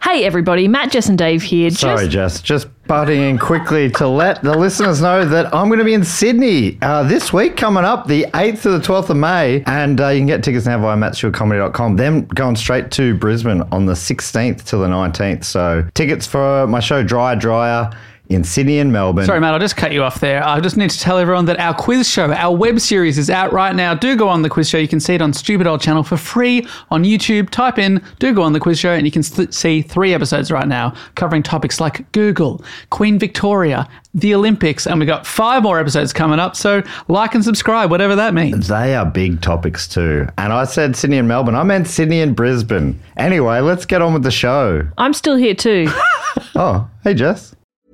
Hey everybody, Matt, Jess and Dave here. Sorry, Jess, just butting in quickly to let the listeners know that I'm going to be in Sydney this week coming up, the 8th to the 12th of May, and you can get tickets now via mattstewartcomedy.com. Then going straight to Brisbane on the 16th to the 19th. So tickets for my show Dryer in Sydney and Melbourne. Sorry, Matt, I'll just cut you off there. I just need to tell everyone that our quiz show, our web series is out right now. Do go on the quiz show. You can see it on Stupid Old Channel for free on YouTube. Type in, do go on the quiz show, and you can see 3 episodes right now covering topics like Google, Queen Victoria, the Olympics, and we've got 5 more episodes coming up. So like and subscribe, whatever that means. They are big topics too. And I said Sydney and Melbourne. I meant Sydney and Brisbane. Anyway, let's get on with the show. I'm still here too. Oh, hey, Jess.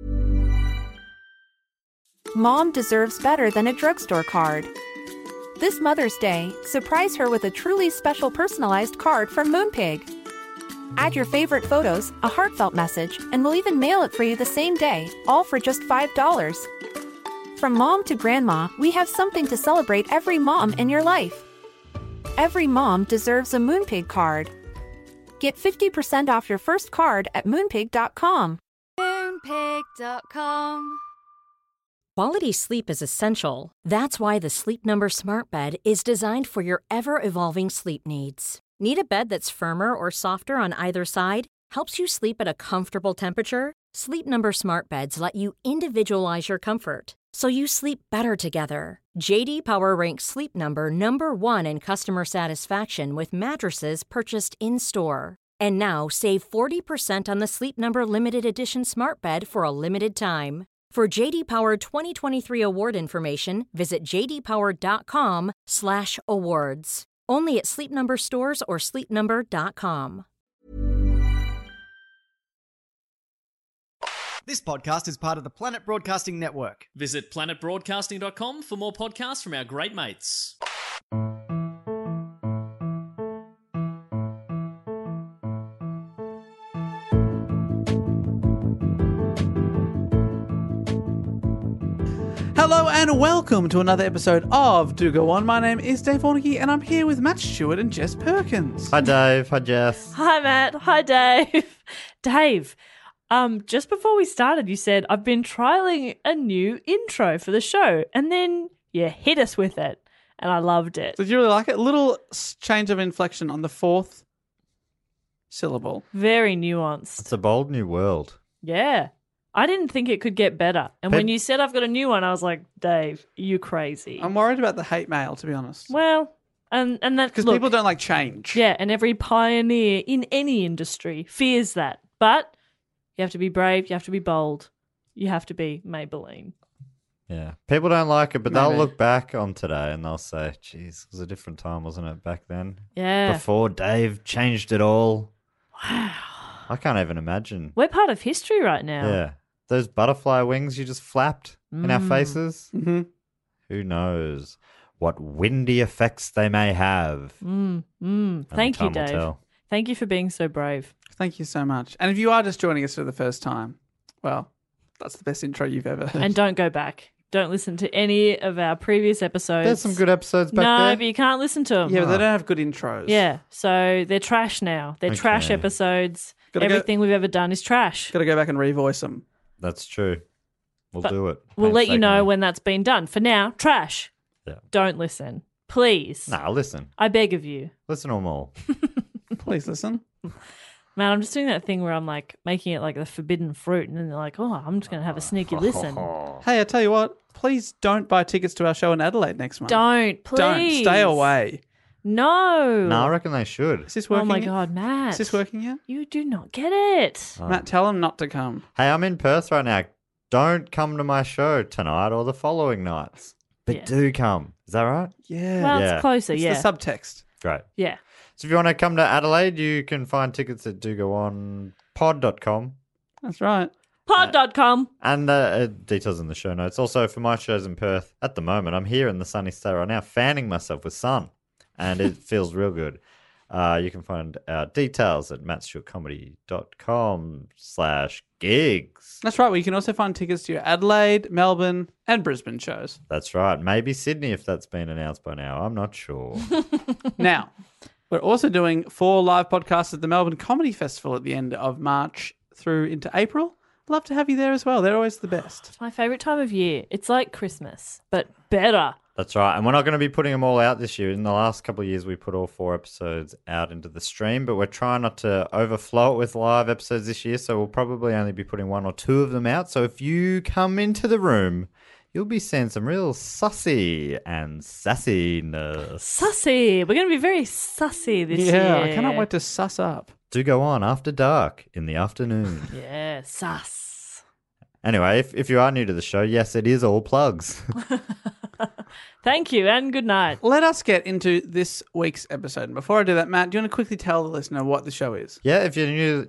Mom deserves better than a drugstore card. This Mother's Day, surprise her with a truly special personalized card from Moonpig. Add your favorite photos, a heartfelt message, and we'll even mail it for you the same day, all for just $5. From mom to grandma, we have something to celebrate every mom in your life. Every mom deserves a Moonpig card. Get 50% off your first card at moonpig.com. Moonpig.com. Quality sleep is essential. That's why the Sleep Number Smart Bed is designed for your ever-evolving sleep needs. Need a bed that's firmer or softer on either side? Helps you sleep at a comfortable temperature? Sleep Number Smart Beds let you individualize your comfort, so you sleep better together. J.D. Power ranks Sleep Number number 1 in customer satisfaction with mattresses purchased in-store. And now, save 40% on the Sleep Number Limited Edition Smart Bed for a limited time. For J.D. Power 2023 award information, visit jdpower.com/awards. Only at Sleep Number stores or sleepnumber.com. This podcast is part of the Planet Broadcasting Network. Visit planetbroadcasting.com for more podcasts from our great mates. Hello and welcome to another episode of Do Go On. My name is Dave Warnicky and I'm here with Matt Stewart and Jess Perkins. Hi, Dave. Hi, Jess. Hi Matt. Hi Dave. Dave, just before we started, you said, I've been trialing a new intro for the show, and then you hit us with it, and I loved it. Did you really like it? A little change of inflection on the 4th syllable. Very nuanced. It's a bold new world. Yeah. I didn't think it could get better. And when you said I've got a new one, I was like, Dave, you crazy. I'm worried about the hate mail, to be honest. Well, and that's because people don't like change. Yeah, and every pioneer in any industry fears that. But you have to be brave, you have to be bold, you have to be Maybelline. Yeah. People don't like it, but Maybe. they'll look back on today and they'll say, geez, it was a different time, wasn't it, back then? Yeah. Before Dave changed it all. Wow. I can't even imagine. We're part of history right now. Yeah. Those butterfly wings you just flapped in our faces. Mm-hmm. Who knows what windy effects they may have. Thank you, time will Dave. tell. Thank you for being so brave. Thank you so much. And if you are just joining us for the first time, well, that's the best intro you've ever heard. And don't go back. Don't listen to any of our previous episodes. There's some good episodes back there. No, but you can't listen to them. Yeah, but they don't have good intros. Yeah, so they're trash now. They're trash Okay. episodes. Gotta Everything we've ever done is trash. Got to go back and revoice them. That's true. We'll But do it. We'll let you know painstakingly. when that's been done. For now, trash. Yeah. Don't listen. Please. Nah, listen. I beg of you. Listen to them all. Please listen. Man, I'm just doing that thing where I'm like making it like the forbidden fruit, and then they're like, oh, I'm just going to have a sneaky listen. Hey, I tell you what, please don't buy tickets to our show in Adelaide next month. Don't, please. Don't. Stay away. No. No, I reckon they should. Is this Oh working my yet? God, Matt. Is this working yet? You do not get it. Matt, tell them not to come. Hey, I'm in Perth right now. Don't come to my show tonight or the following nights. But Yeah. do come. Is that right? Yeah. Well, Yeah. it's closer, it's yeah. the subtext. Great. Yeah. So if you want to come to Adelaide, you can find tickets at dogoonpod.com. That's right. Pod.com. And details in the show notes. Also, for my shows in Perth, at the moment, I'm here in the sunny state right now, fanning myself with sun. And it feels real good. You can find our details at mattstewartcomedy.com/gigs. That's right. Well, you can also find tickets to your Adelaide, Melbourne, and Brisbane shows. That's right. Maybe Sydney if that's been announced by now. I'm not sure. Now, We're also doing 4 live podcasts at the Melbourne Comedy Festival at the end of March through into April. Love to have you there as well. They're always the best. It's my favourite time of year. It's like Christmas, but better. That's right. And we're not going to be putting them all out this year. In the last couple of years, we put all 4 episodes out into the stream, but we're trying not to overflow it with live episodes this year, so we'll probably only be putting 1 or 2 of them out. So if you come into the room, you'll be seeing some real sussy and sassiness. Sussy. We're going to be very sussy this year. Yeah, I cannot wait to suss up. Do go on after dark in the afternoon. Yeah, sus. Anyway, if you are new to the show, yes, it is all plugs. Thank you and good night. Let us get into this week's episode. And before I do that, Matt, do you want to quickly tell the listener what the show is? Yeah, if you're new,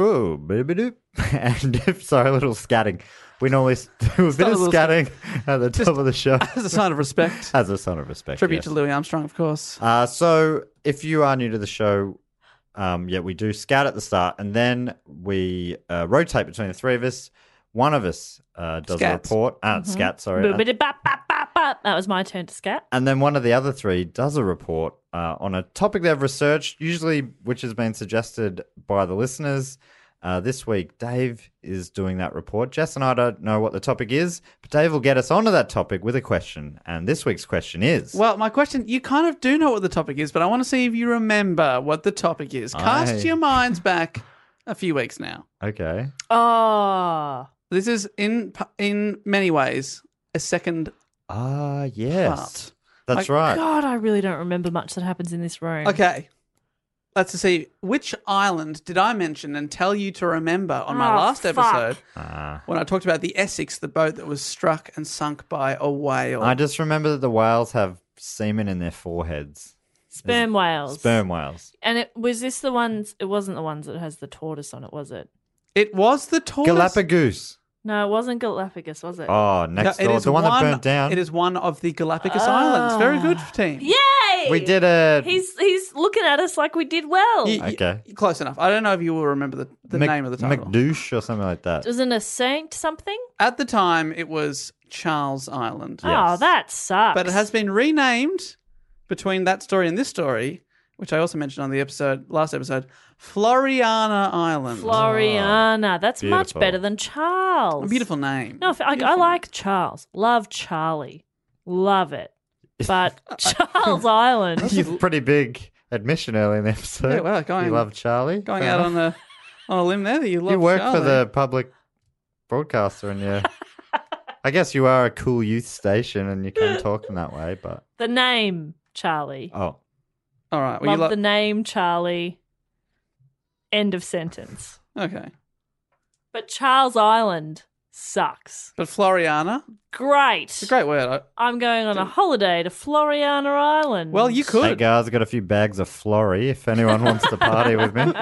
and sorry, a little scatting. We normally do a bit of scatting at the top of the show. As a sign of respect. As a sign of respect. Tribute yes. to Louis Armstrong, of course. So if you are new to the show, we do scat at the start, and then we rotate between the 3 of us. One of us does Scats. a report. Scat, sorry. That was my turn to scat. And then one of the other 3 does a report on a topic they've researched, usually which has been suggested by the listeners. This week, Dave is doing that report. Jess and I don't know what the topic is, but Dave will get us onto that topic with a question. And this week's question is... Well, my question, you kind of do know what the topic is, but I want to see if you remember what the topic is. Cast your minds back a few weeks now. Okay. Oh. This is, in many ways, a second yes. part. That's right. God, I really don't remember much that happens in this room. Okay. Let's see. Which island did I mention and tell you to remember on my last episode when I talked about the Essex, the boat that was struck and sunk by a whale? I just remember that the whales have semen in their foreheads. Sperm whales. Sperm whales. And it wasn't the ones that has the tortoise on it, was it? It was the tortoise. Galapagos. No, it wasn't Galapagos, was it? Oh, next door. The one that burnt down. It is one of the Galapagos Islands. Very good, team. Yay! We did a... He's looking at us like we did well. Okay. Close enough. I don't know if you will remember the name of the title. McDouche or something like that. Wasn't a Saint something? At the time, it was Charles Island. Oh, that sucks. But it has been renamed between that story and this story, which I also mentioned on the last episode, Floriana Island. Floriana. That's much beautiful. better than Charles. A beautiful name. No, I like Charles. Love Charlie. Love it. But Charles Island. That's a pretty big admission early in the episode. Yeah, well, you love Charlie. Going Fair out enough. on a limb there that you love You work Charlie. for the public broadcaster, and I guess you are a cool youth station, and you can talk in that way. But The name Charlie. oh, All right. Well, Love the name Charlie. End of sentence. Okay. But Charles Island sucks. But Floriana, Great. it's a great word. I'm going on a holiday to Floriana Island. Well, you hey could. guys, I've got a few bags of Flory if anyone wants to party with me.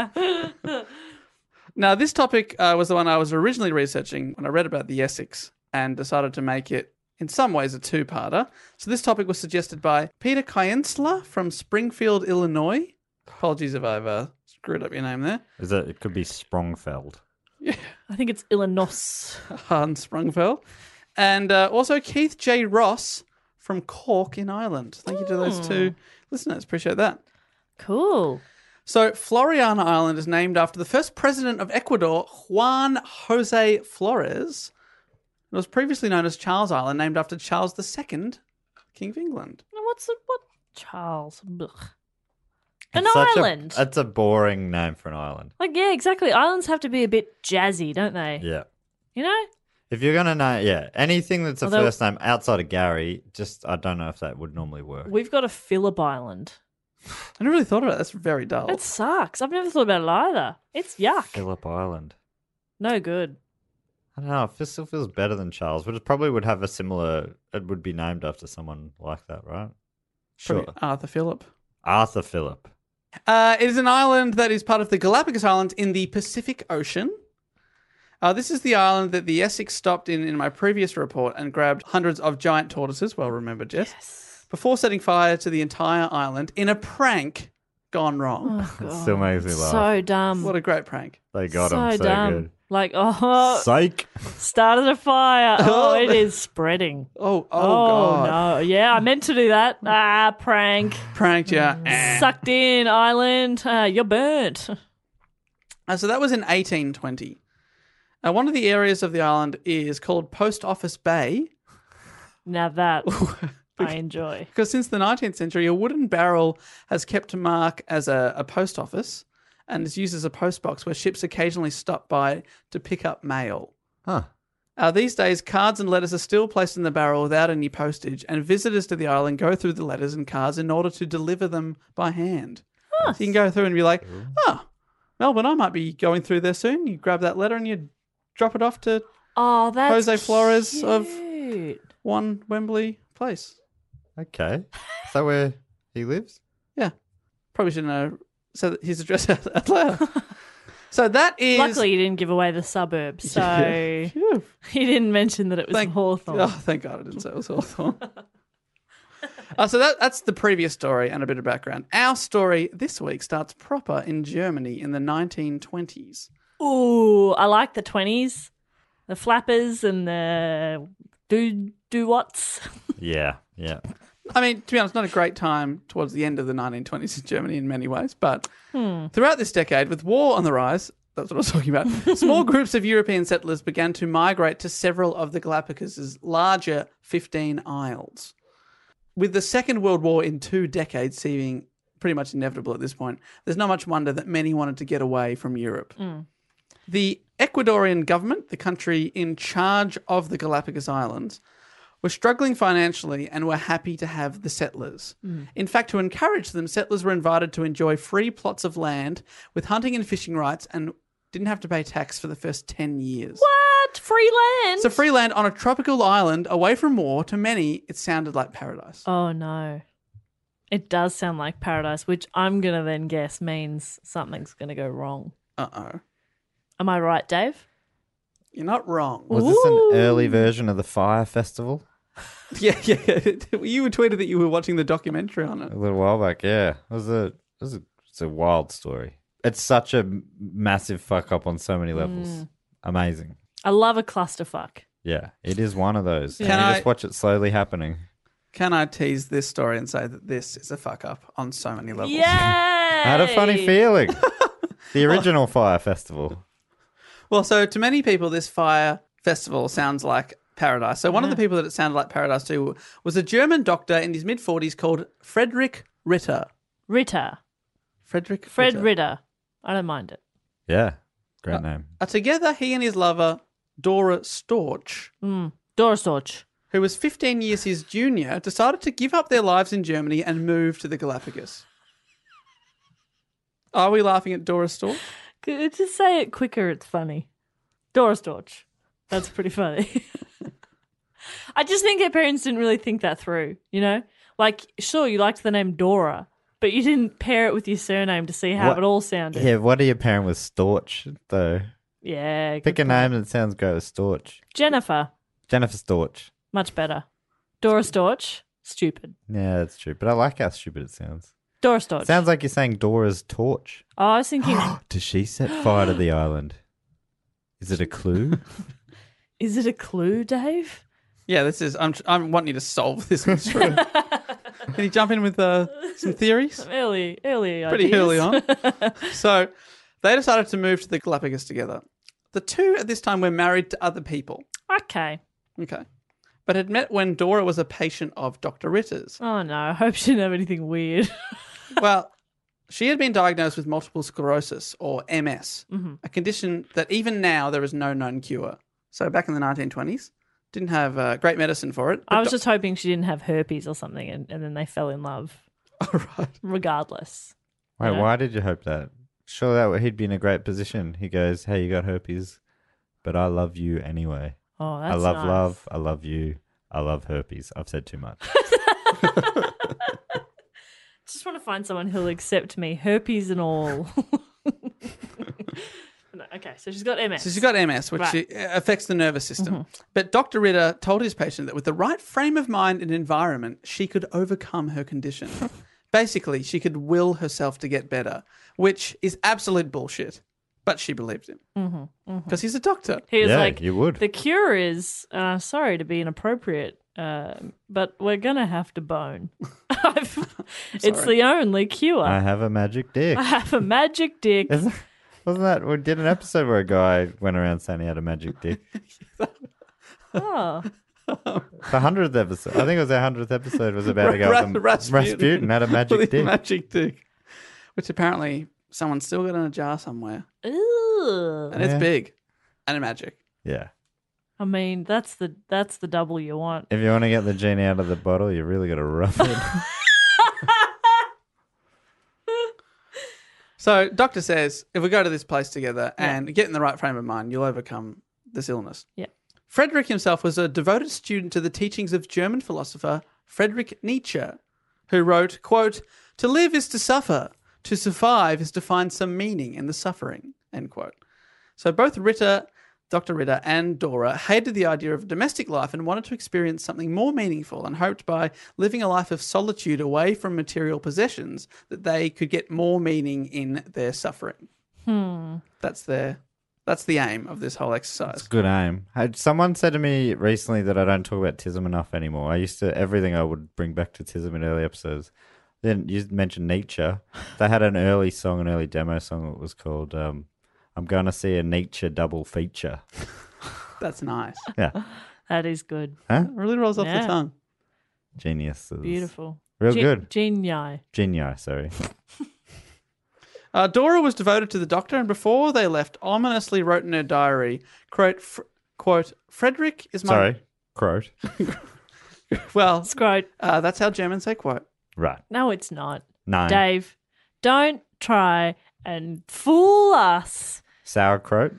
Now, this topic was the one I was originally researching when I read about the Essex and decided to make it, in some ways, a 2-parter. So this topic was suggested by Peter Kienzler from Springfield, Illinois. Apologies if I've screwed up your name there. It could be Sprongfeld. I think it's Illinois. Hans Sprungfeld. And also Keith J. Ross from Cork in Ireland. Thank you to those 2 listeners. Appreciate that. Cool. So Floriana Island is named after the first president of Ecuador, Juan Jose Flores. It was previously known as Charles Island, named after Charles II, King of England. What Charles? Ugh. An It's such island. That's a boring name for an island. Like, yeah, exactly. Islands have to be a bit jazzy, don't they? Yeah. You know? If you're gonna know, anything that's a Although- first name outside of Gary, I don't know if that would normally work. We've got a Phillip Island. I never really thought about it. That's very dull. It sucks. I've never thought about it either. It's yuck. Phillip Island. No good. I don't know. It still feels better than Charles, but it probably would have a similar. It would be named after someone like that, right? Sure. Probably Arthur Phillip. Arthur Phillip. It is an island that is part of the Galapagos Islands in the Pacific Ocean. This is the island that the Essex stopped in my previous report and grabbed hundreds of giant tortoises, well remembered, Jess, before setting fire to the entire island in a prank gone wrong. It still makes me laugh. So dumb. What a great prank. They got so him so dumb. good. Like, Psych. started a fire. Oh, it is spreading. Oh, God. No. Yeah, I meant to do that. Prank. Pranked you. Sucked in, island. You're burnt. So that was in 1820. One of the areas of the island is called Post Office Bay. Now that I enjoy. Because since the 19th century, a wooden barrel has kept mark as a post office and is used as a post box where ships occasionally stop by to pick up mail. Huh. These days, cards and letters are still placed in the barrel without any postage, and visitors to the island go through the letters and cards in order to deliver them by hand. So you can go through and be like, Melbourne, I might be going through there soon. You grab that letter and you drop it off to That's Jose Flores cute. of 1 Wembley Place. Okay. Is that where he lives? Yeah. Probably shouldn't have said his address out loud. So that is... Luckily, you didn't give away the suburb, so Phew. he didn't mention that it was Hawthorne. Oh, thank God I didn't say it was Hawthorne. So that's the previous story and a bit of background. Our story this week starts proper in Germany in the 1920s. Ooh, I like the 20s. The flappers and the do-what's. Yeah. I mean, to be honest, not a great time towards the end of the 1920s in Germany in many ways, but throughout this decade, with war on the rise, that's what I was talking about, small groups of European settlers began to migrate to several of the Galapagos' larger 15 isles. With the Second World War in 2 decades seeming pretty much inevitable at this point, there's not much wonder that many wanted to get away from Europe. The Ecuadorian government, the country in charge of the Galapagos Islands, were struggling financially and were happy to have the settlers. In fact, to encourage them, settlers were invited to enjoy free plots of land with hunting and fishing rights and didn't have to pay tax for the first 10 years. What? Free land? So free land on a tropical island away from war, to many, it sounded like paradise. Oh, no. It does sound like paradise, which I'm going to then guess means something's going to go wrong. Uh-oh. Am I right, Dave? You're not wrong. Was this an early version of the Fire Festival? Yeah. You tweeted that you were watching the documentary on it. A little while back, yeah. It's a wild story. It's such a massive fuck up on so many levels. Amazing. I love a clusterfuck. Yeah, it is one of those. Can And you I- just watch it slowly happening. Can I tease this story and say that this is a fuck up on so many levels? Yay! I had a funny feeling. The original Fire Festival. Well, so to many people, this fire festival sounds like paradise. So one of the people that it sounded like paradise to was a German doctor in his mid-40s called Friedrich Ritter. Ritter. Fred Ritter. I don't mind it. Yeah, great name. Together, he and his lover, Dora Storch, Dora Storch. who was 15 years his junior, decided to give up their lives in Germany and move to the Galapagos. Are we laughing at Dora Storch? Just say it quicker, it's funny. Dora Storch. That's pretty funny. I just think her parents didn't really think that through, you know? Like, sure, you liked the name Dora, but you didn't pair it with your surname to see how it all sounded. Yeah, what are you pairing with Storch, though? Yeah. Pick a good name point. that sounds great with Storch. Jennifer. Jennifer Storch. Much better. Dora Storch. Stupid. Yeah, that's true. But I like how stupid it sounds. Dora Storch. Sounds like you're saying Dora's torch. Oh, I was thinking, Does she set fire to the island? Is it a clue? is it a clue, Dave? Yeah, this is. I'm wanting you to solve this mystery. Can you jump in with some theories? Early Pretty ideas. early on. So they decided to move to the Galapagos together. The two at this time were married to other people. Okay. Okay. But had met when Dora was a patient of Dr. Ritter's. Oh, no. I hope she didn't have anything weird. Well, she had been diagnosed with multiple sclerosis, or MS, a condition that even now there is no known cure. So back in the 1920s, didn't have great medicine for it. I was just hoping she didn't have herpes or something and then they fell in love. All right. Regardless. Wait, Yeah. why did you hope that? Sure, he'd be in a great position. He goes, hey, you got herpes, but I love you anyway. Oh, that's I love nice. love. I love you. I love herpes. I've said too much. Just want to find someone who'll accept me, herpes and all. No, okay, so she's got MS. So she's got MS, which Right. affects the nervous system. But Dr. Ritter told his patient that with the right frame of mind and environment, she could overcome her condition. Basically, she could will herself to get better, which is absolute bullshit. But she believed him because he's a doctor. He was Yeah, like, you would. the cure is, sorry to be inappropriate, but we're going to have to bone. It's the only cure. I have a magic dick. I have a magic dick. Wasn't that, we did an episode where a guy went around saying he had a magic dick. Oh. The 100th episode. I think it was our 100th episode was about a guy with Rasputin had a magic With dick. magic dick. Which apparently someone's still got in a jar somewhere. Ew. And it's big. And magic. Yeah. I mean, that's the double you want. If you want to get the genie out of the bottle, you really got to rub it. So, doctor says, if we go to this place together and get in the right frame of mind, you'll overcome this illness. Yeah. Friedrich himself was a devoted student to the teachings of German philosopher Friedrich Nietzsche, who wrote, quote, "To live is to suffer. To survive is to find some meaning in the suffering," end quote. So both Dr. Ritter and Dora hated the idea of domestic life and wanted to experience something more meaningful and hoped by living a life of solitude away from material possessions that they could get more meaning in their suffering. That's the aim of this whole exercise. It's a good aim. Someone said to me recently that I don't talk about TISM enough anymore. I used to, everything I would bring back to TISM in early episodes. Then you mentioned Nietzsche. They had an early demo song that was called I'm Going to See a Nietzsche Double Feature. That's nice. Yeah. That is good. Huh? It really rolls off the tongue. Genius. Beautiful. Real good. Genii. Genii, sorry. Dora was devoted to the doctor, and before they left, ominously wrote in her diary, quote, "Frederick is my..." Sorry. Quote. Well, It's great. that's how Germans say quote. Right. No, it's not. No. Dave, don't try and fool us. Sauerkraut.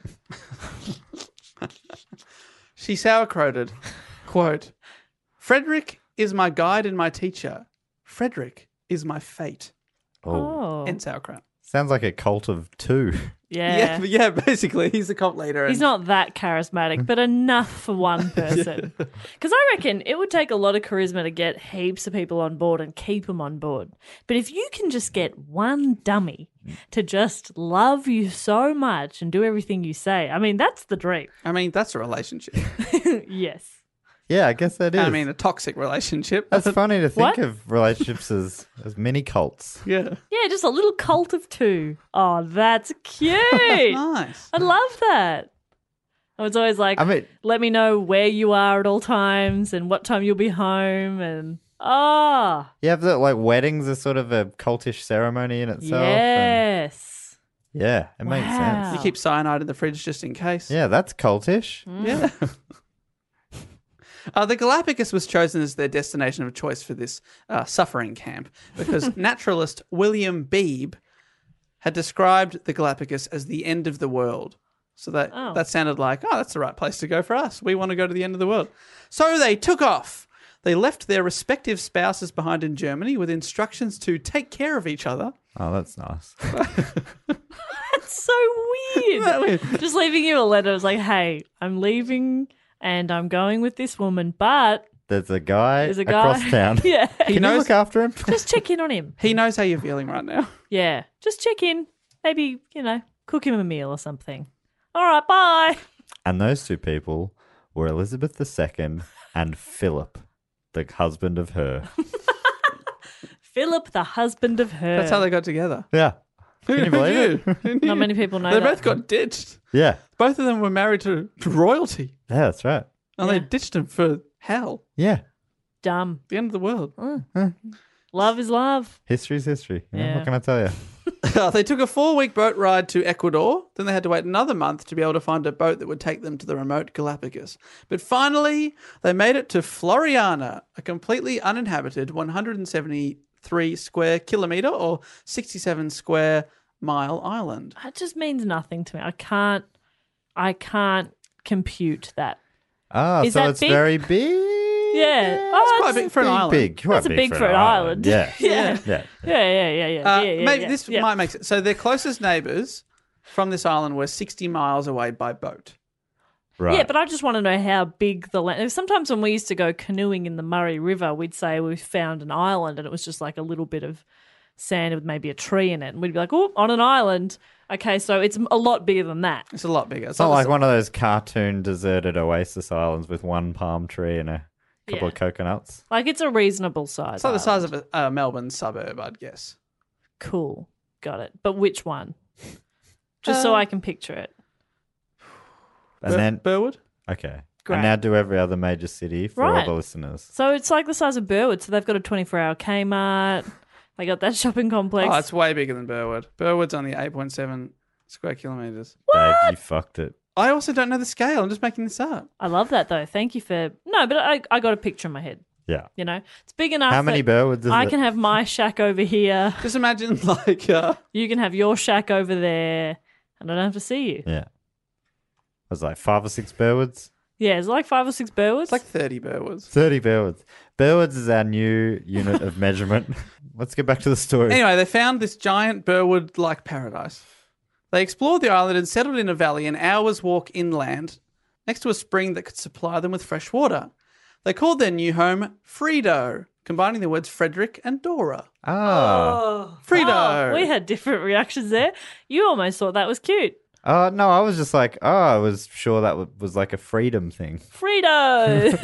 She sauerkrauted, quote, "Frederick is my guide and my teacher. Frederick is my fate." Oh. And sauerkraut. Sounds like a cult of two. Yeah. Yeah, basically, he's a cult leader. He's not that charismatic, but enough for one person. Because I reckon it would take a lot of charisma to get heaps of people on board and keep them on board. But if you can just get one dummy to just love you so much and do everything you say, I mean, that's the dream. I mean, that's a relationship. Yes. Yeah, I guess that is. I mean, a toxic relationship. That's funny to think What? of relationships as mini cults. Yeah. Yeah, just a little cult of two. Oh, that's cute. Nice. I love that. I was always like, I mean- let me know where you are at all times and what time you'll be home. And, You have the, like, weddings are sort of a cultish ceremony in itself. and- yes. yeah, it makes Wow. sense. You keep cyanide in the fridge just in case. Yeah, that's cultish. Yeah. The Galapagos was chosen as their destination of choice for this suffering camp because naturalist William Beebe had described the Galapagos as the end of the world. So that sounded like, oh, that's the right place to go for us. We want to go to the end of the world. So they took off. They left their respective spouses behind in Germany with instructions to take care of each other. Oh, that's nice. That's so weird. Just leaving you a letter. It was like, hey, I'm leaving and I'm going with this woman, but There's a guy there's a guy across town. Yeah. Can you look after him? Just check in on him. He knows how you're feeling right now. Yeah. Just check in. Maybe, cook him a meal or something. All right, bye. And those two people were Elizabeth II and Philip, the husband of her. Philip, the husband of her. That's how they got together. Yeah. Can you believe it? Not many people know They that. both got ditched. Yeah. Both of them were married to royalty. Yeah, that's right. And they ditched him for hell. Yeah. Dumb. The end of the world. Love is love. History's history. Yeah. What can I tell you? They took a 4-week boat ride to Ecuador. Then they had to wait another month to be able to find a boat that would take them to the remote Galapagos. But finally, they made it to Floriana, a completely uninhabited 173 square kilometre or 67 square mile island. That just means nothing to me. I can't compute that. Ah, Is so that it's big? very big. Yeah. It's quite big for an island. Big. Quite That's big for an island. Yeah. Yeah. Yeah. Yeah. Maybe this might make sense. So their closest neighbours from this island were 60 miles away by boat. Right. Yeah, but I just want to know how big the land. Sometimes when we used to go canoeing in the Murray River, we'd say we found an island and it was just like a little bit of sand with maybe a tree in it. And we'd be like, oh, on an island. Okay, so it's a lot bigger than that. It's a lot bigger. It's not like one of those cartoon deserted oasis islands with one palm tree and a couple of coconuts. Like it's a reasonable size. It's like the size of a Melbourne suburb, I'd guess. Cool. Got it. But which one? Just so I can picture it. And then Burwood? Okay. Great. And now do every other major city for all Right. the listeners. So it's like the size of Burwood. So they've got a 24-hour Kmart. They got that shopping complex. Oh, it's way bigger than Burwood. Burwood's only 8.7 square kilometres. Dave, you fucked it. I also don't know the scale. I'm just making this up. I love that though. Thank you for... No, but I got a picture in my head. Yeah. You know? It's big enough How many that Burwoods is I it? can have my shack over here. Just imagine like... You can have your shack over there. And I don't have to see you. Yeah. I was like 5 or 6 Burwoods. Yeah, it's like 5 or 6 Burwoods. It's like 30 Burwoods. 30 Burwoods. Burwoods is our new unit of measurement. Let's get back to the story. Anyway, they found this giant Burwood-like paradise. They explored the island and settled in a valley an hour's walk inland next to a spring that could supply them with fresh water. They called their new home Fredo, combining the words Frederick and Dora. Ah. Fredo! Oh, we had different reactions there. You almost thought that was cute. No, I was just like, I was sure that was like a freedom thing. Frito!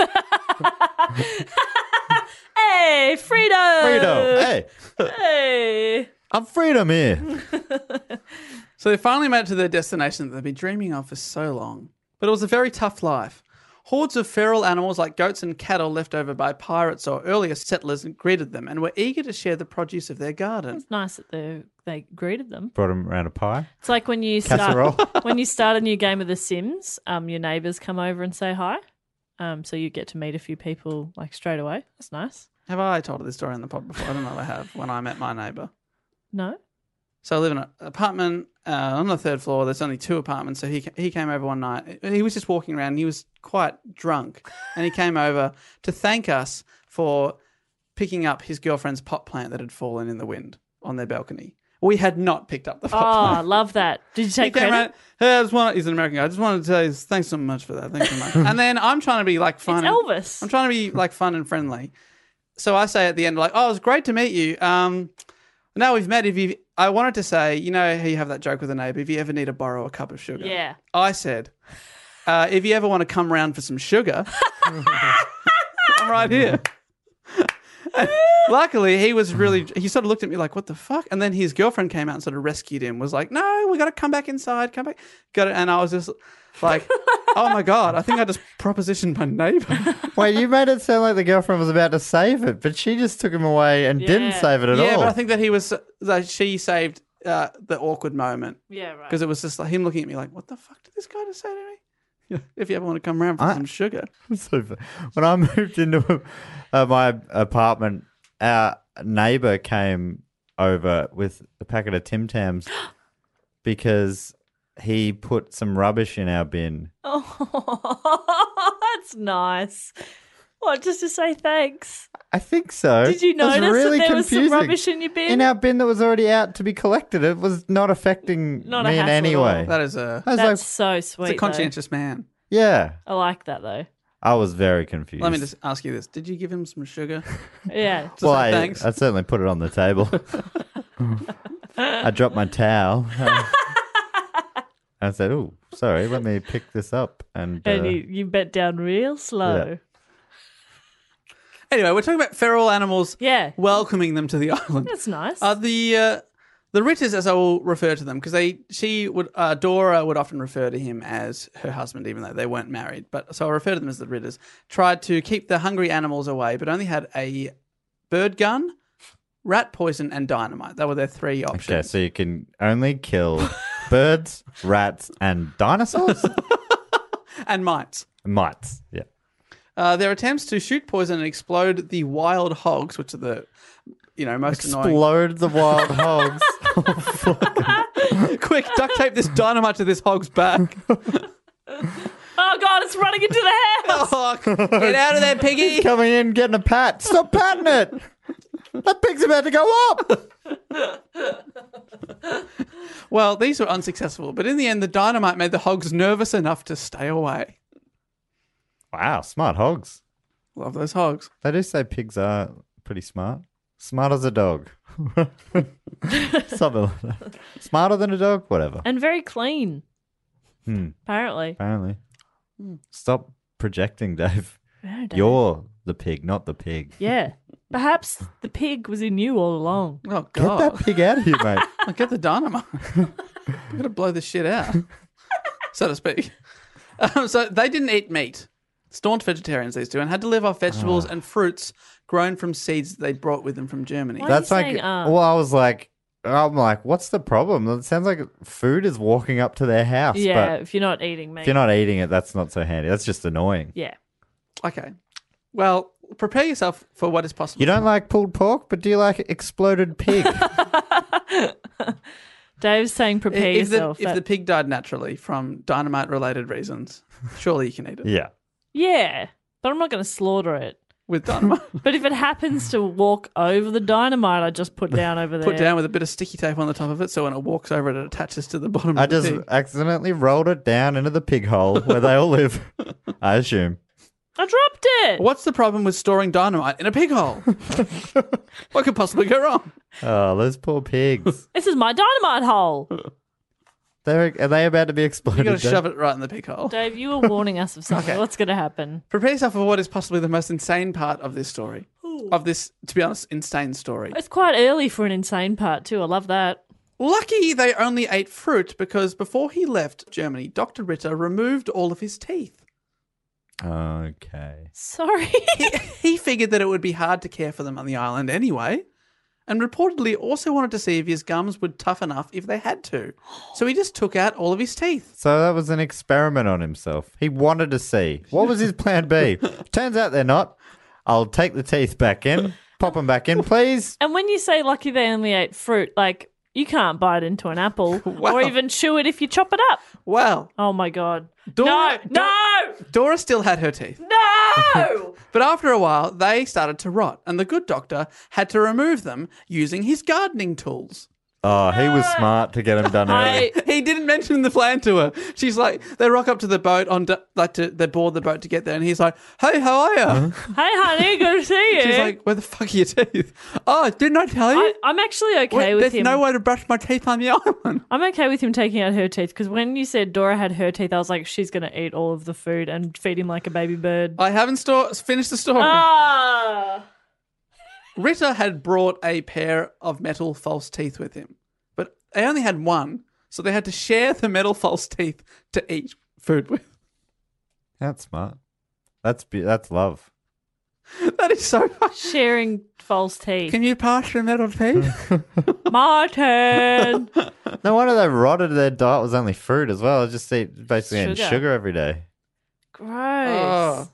Hey, Frito! Freedom. Hey, Hey! I'm freedom here. So they finally made it to their destination that they'd been dreaming of for so long. But it was a very tough life. Hordes of feral animals like goats and cattle left over by pirates or earlier settlers greeted them and were eager to share the produce of their garden. It's nice that they greeted them. Brought him around a pie. It's like when you Casserole. start when you start a new game of The Sims, your neighbours come over and say hi. So you get to meet a few people like straight away. That's nice. Have I told this story in the pod before? I don't know if I have. When I met my neighbour. No? So I live in an apartment on the 3rd floor. There's only 2 apartments. So he came over one night. He was just walking around. And he was quite drunk. And he came over to thank us for picking up his girlfriend's pot plant that had fallen in the wind on their balcony. We had not picked up the pot Oh, I plant. love that. Did you take He came credit? around, he's an American guy. I just wanted to tell you thanks so much for that. Thanks so much. And then I'm trying to be like fun. It's Elvis. I'm trying to be like fun and friendly. So I say at the end, like, oh, it was great to meet you. Now we've met. I wanted to say, you know how you have that joke with a neighbour, if you ever need to borrow a cup of sugar. Yeah. I said, if you ever want to come round for some sugar, I'm right here. And luckily, he sort of looked at me like, what the fuck? And then his girlfriend came out and sort of rescued him, was like, no, we got to come back inside, come back. Got it. And I was just like, oh my God, I think I just propositioned my neighbour. Wait, you made it sound like the girlfriend was about to save it, but she just took him away and didn't Yeah. save it at all. Yeah, but I think that she saved the awkward moment. Yeah, right. Because it was just like him looking at me like, what the fuck did this guy just say to me? If you ever want to come around for some sugar. So when I moved into my apartment, our neighbour came over with a packet of Tim Tams because he put some rubbish in our bin. Oh, that's nice. What, just to say thanks? I think so. Did you It was notice really that there was confusing. some rubbish in your bin? In our bin that was already out to be collected. It was not affecting Not a me in hassle any at all. way. That is a, I was That's like, so sweet. it's a conscientious man. yeah. Though. I like that though. I was very confused. Let me just ask you this. Did you give him some sugar? Yeah. To say I thanks? certainly put it on the table. I dropped my towel. I said, "Oh, sorry. Let me pick this up." And You bent down real slow. Anyway, we're talking about feral animals Yeah. welcoming them to the island. That's nice. The Ritters, as I will refer to them, because Dora would often refer to him as her husband, even though they weren't married. But so I refer to them as the Ritters. Tried to keep the hungry animals away, but only had a bird gun, rat poison, and dynamite. That were their 3 options. okay, so you can only kill birds, rats, and dinosaurs, And mites. mites. Yeah. Their attempts to shoot poison and explode the wild hogs, which are the most annoying. Explode the wild hogs. Quick, duct tape this dynamite to this hog's back. Oh God, it's running into the house. Oh, get out of there, piggy. Coming in, getting a pat. Stop patting it. That pig's about to go up. Well, these were unsuccessful, but in the end, the dynamite made the hogs nervous enough to stay away. Wow, smart hogs. Love those hogs. They do say pigs are pretty smart. Smart as a dog. Something like that. Smarter than a dog? Whatever. And very clean, Hmm. apparently. Apparently. Stop projecting, Dave. Yeah, Dave. You're the pig, not the pig. Yeah. Perhaps the pig was in you all along. Oh, Get God. that pig out of here, mate. I'll get the dynamite. We've got to blow this shit out, so to speak. So they didn't eat meat. Staunch vegetarians, these two, and had to live off vegetables and fruits grown from seeds that they'd brought with them from Germany. Why? That's are you like, saying, well, I'm like, what's the problem? It sounds like food is walking up to their house. Yeah, But if you're not eating meat. if you're not eating it, that's not so handy. That's just annoying. Yeah. Okay. Well, prepare yourself for what is possible. You don't like pulled pork, but do you like exploded pig? Dave's saying prepare if yourself. the pig died naturally from dynamite-related reasons, surely you can eat it Yeah. Yeah, but I'm not going to slaughter it. with dynamite. But if it happens to walk over the dynamite I just put down over there. Put down with a bit of sticky tape on the top of it, so when it walks over, it attaches to the bottom I of the just pig. accidentally rolled it down into the pig hole where they all live, I assume. I dropped it. What's the problem with storing dynamite in a pig hole? What could possibly go wrong? Oh, those poor pigs. This is my dynamite hole. Are they about to be You exploded? got to shove it right in the pig hole. Dave, you were warning us of something. Okay. What's going to happen? Prepare yourself for what is possibly the most insane part of this story. Of this, to be honest, insane story. It's quite early for an insane part, too. I love that. Lucky they only ate fruit because before he left Germany, Dr. Ritter removed all of his teeth. Okay. Sorry. He figured that it would be hard to care for them on the island anyway, and reportedly also wanted to see if his gums would tough enough if they had to. So he just took out all of his teeth. So that was an experiment on himself. He wanted to see. What was his plan B? Turns out they're not. I'll take the teeth back in. Pop them back in, please. And when you say lucky they only ate fruit, like, you can't bite into an apple Wow. or even chew it if you chop it up. Well, Oh, my God. Dora- No! Dora still had her teeth. No! But after a while, they started to rot, and the good doctor had to remove them using his gardening tools. Oh, he was smart to get him done early. He didn't mention the plan to her. She's like, they rock up to the boat they board the boat to get there, and he's like, "Hey, how are you?" Hey, honey, good to see you. She's like, "Where the fuck are your teeth?" "Oh, didn't I tell you? I'm actually okay Wait, with there's him. no way to brush my teeth on the island." I'm okay with him taking out her teeth because when you said Dora had her teeth, I was like, she's going to eat all of the food and feed him like a baby bird. I haven't finished the story. Ah! Ritter had brought a pair of metal false teeth with him, but they only had one, so they had to share the metal false teeth to eat food with. That's smart. That's love. That is so funny. Sharing false teeth. Can you pass your metal teeth? My turn. No wonder they rotted. Their diet was only fruit as well. Just eat basically Sugar. sugar every day. Gross. Oh.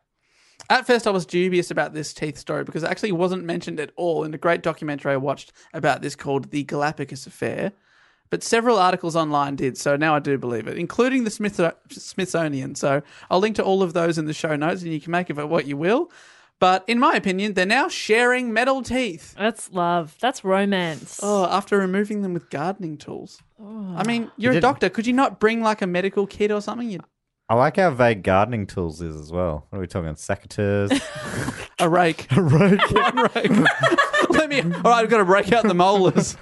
At first, I was dubious about this teeth story because it actually wasn't mentioned at all in a great documentary I watched about this called The Galapagos Affair. But several articles online did, so now I do believe it, including the Smithsonian. So I'll link to all of those in the show notes and you can make of it what you will. But in my opinion, they're now sharing metal teeth. That's love. That's romance. Oh, after removing them with gardening tools. I mean, you're a didn't- doctor. Could you not bring like a medical kit or something? I like how vague gardening tools is as well. What are we talking? Secateurs? A rake. A rake. One rake. All right, I've got to break out the molars.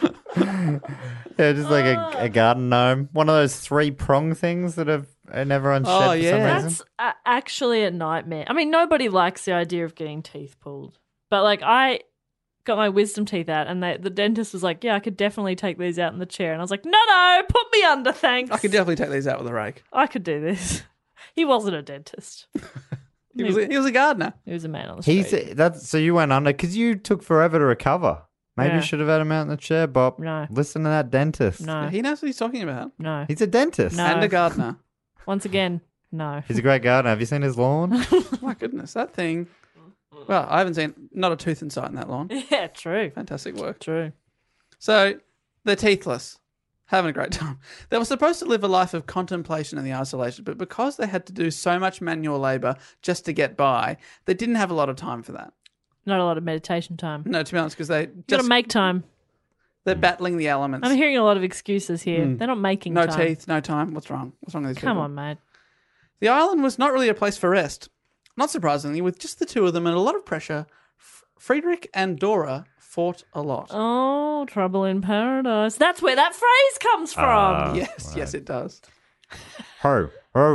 Yeah, just like a garden gnome. One of those 3-prong things that have in everyone's Oh, shed for yeah. some That's reason. actually a nightmare. I mean, nobody likes the idea of getting teeth pulled. But, like, I got my wisdom teeth out and the dentist was like, yeah, I could definitely take these out in the chair. And I was like, no, put me under, thanks. I could definitely take these out with a rake. I could do this. He wasn't a dentist. He was a gardener. He was a man on the street. So you went under because you took forever to recover. Maybe Yeah. you should have had him out in the chair, Bob. No. Listen to that dentist. No, He knows what he's talking about. no. He's a dentist. No. And a gardener. Once again, no. He's a great gardener. Have you seen his lawn? My goodness, that thing. Well, I haven't seen not a tooth in sight in that lawn. Yeah, true. Fantastic work. True. So, they're teethless. Having a great time. They were supposed to live a life of contemplation in the isolation, but because they had to do so much manual labour just to get by, they didn't have a lot of time for that. Not a lot of meditation time. No, to be honest, because they You got to make time. they're battling the elements. I'm hearing a lot of excuses here. They're not making no time. teeth, no time. What's wrong? What's wrong with these Come people? on, mate. The island was not really a place for rest. Not surprisingly, with just the two of them and a lot of pressure, Friedrich and Dora fought a lot. Oh, trouble in paradise. That's where that phrase comes from. Yes, it does. Ho.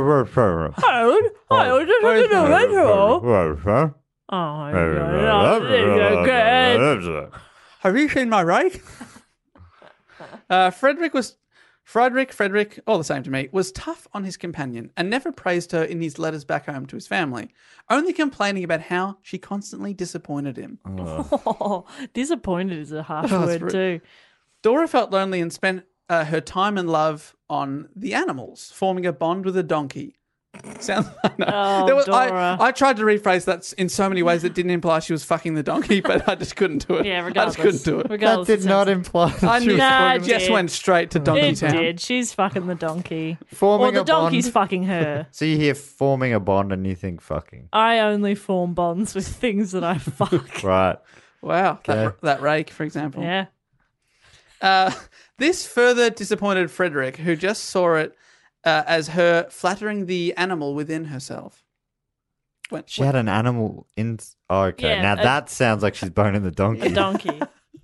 Have you seen my rake? Frederick, all the same to me, was tough on his companion and never praised her in his letters back home to his family, only complaining about how she constantly disappointed him. Oh, disappointed is a harsh word too. Dora felt lonely and spent her time and love on the animals, forming a bond with a donkey. Sounds like Dora. I tried to rephrase that in so many ways that didn't imply she was fucking the donkey, but I just couldn't do it. Yeah, regardless. I just couldn't do it. That Regardless, did it not sounds- imply that I she knew was Nah, it just did. went straight to Donkey It Town. did. She's fucking the donkey. forming Or the a donkey's bond. fucking her. So you hear forming a bond and you think fucking. I only form bonds with things that I fuck. Right. Wow, Okay. that rake, for example. Yeah. This further disappointed Frederick, who just saw it as her flattering the animal within herself. She had an animal in. Oh, okay. Yeah, now a- that sounds like she's boning the donkey. A donkey.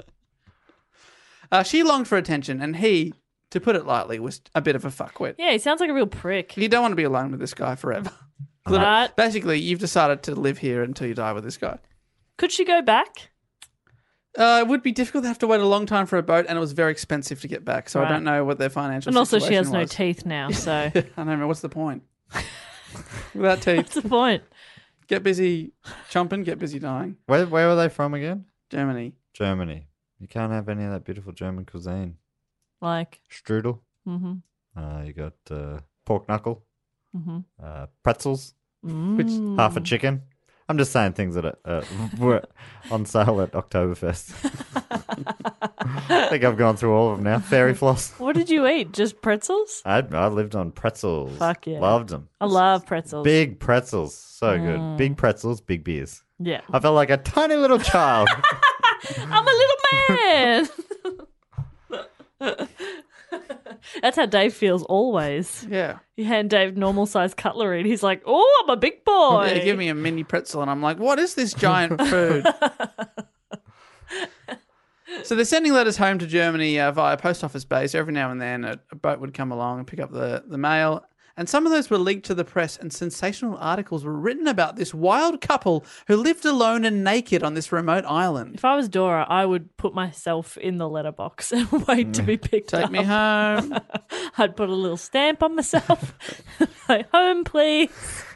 She longed for attention, and he, to put it lightly, was a bit of a fuckwit. Yeah, he sounds like a real prick. You don't want to be alone with this guy forever. Right. Basically, you've decided to live here until you die with this guy. Could she go back? It would be difficult to have to wait a long time for a boat, and it was very expensive to get back. So I Right. don't know what their financial And also, she situation has no was. teeth now, so I don't know. What's the point? Without teeth, what's the point? get busy chomping, get busy dying. Where were they from again? Germany. Germany. You can't have any of that beautiful German cuisine. Like, Strudel. mm-hmm. You got pork knuckle. Mm-hmm. Pretzels. Which Half a chicken. I'm just saying things that were on sale at Oktoberfest. I think I've gone through all of them now. Fairy floss. What did you eat? Just pretzels? I lived on pretzels. Fuck yeah. Loved them. I love pretzels. Big pretzels. So good. Big pretzels, big beers. Yeah. I felt like a tiny little child. I'm a little man. That's how Dave feels always. yeah. You hand Dave normal sized cutlery and he's like, oh, I'm a big boy. Yeah, give me a mini pretzel, and I'm like, what is this giant food? So they're sending letters home to Germany via post office base. Every now and then a boat would come along and pick up the mail. And some of those were leaked to the press, and sensational articles were written about this wild couple who lived alone and naked on this remote island. If I was Dora, I would put myself in the letterbox and wait to be picked up. Take me home. I'd put a little stamp on myself. Like, home, please.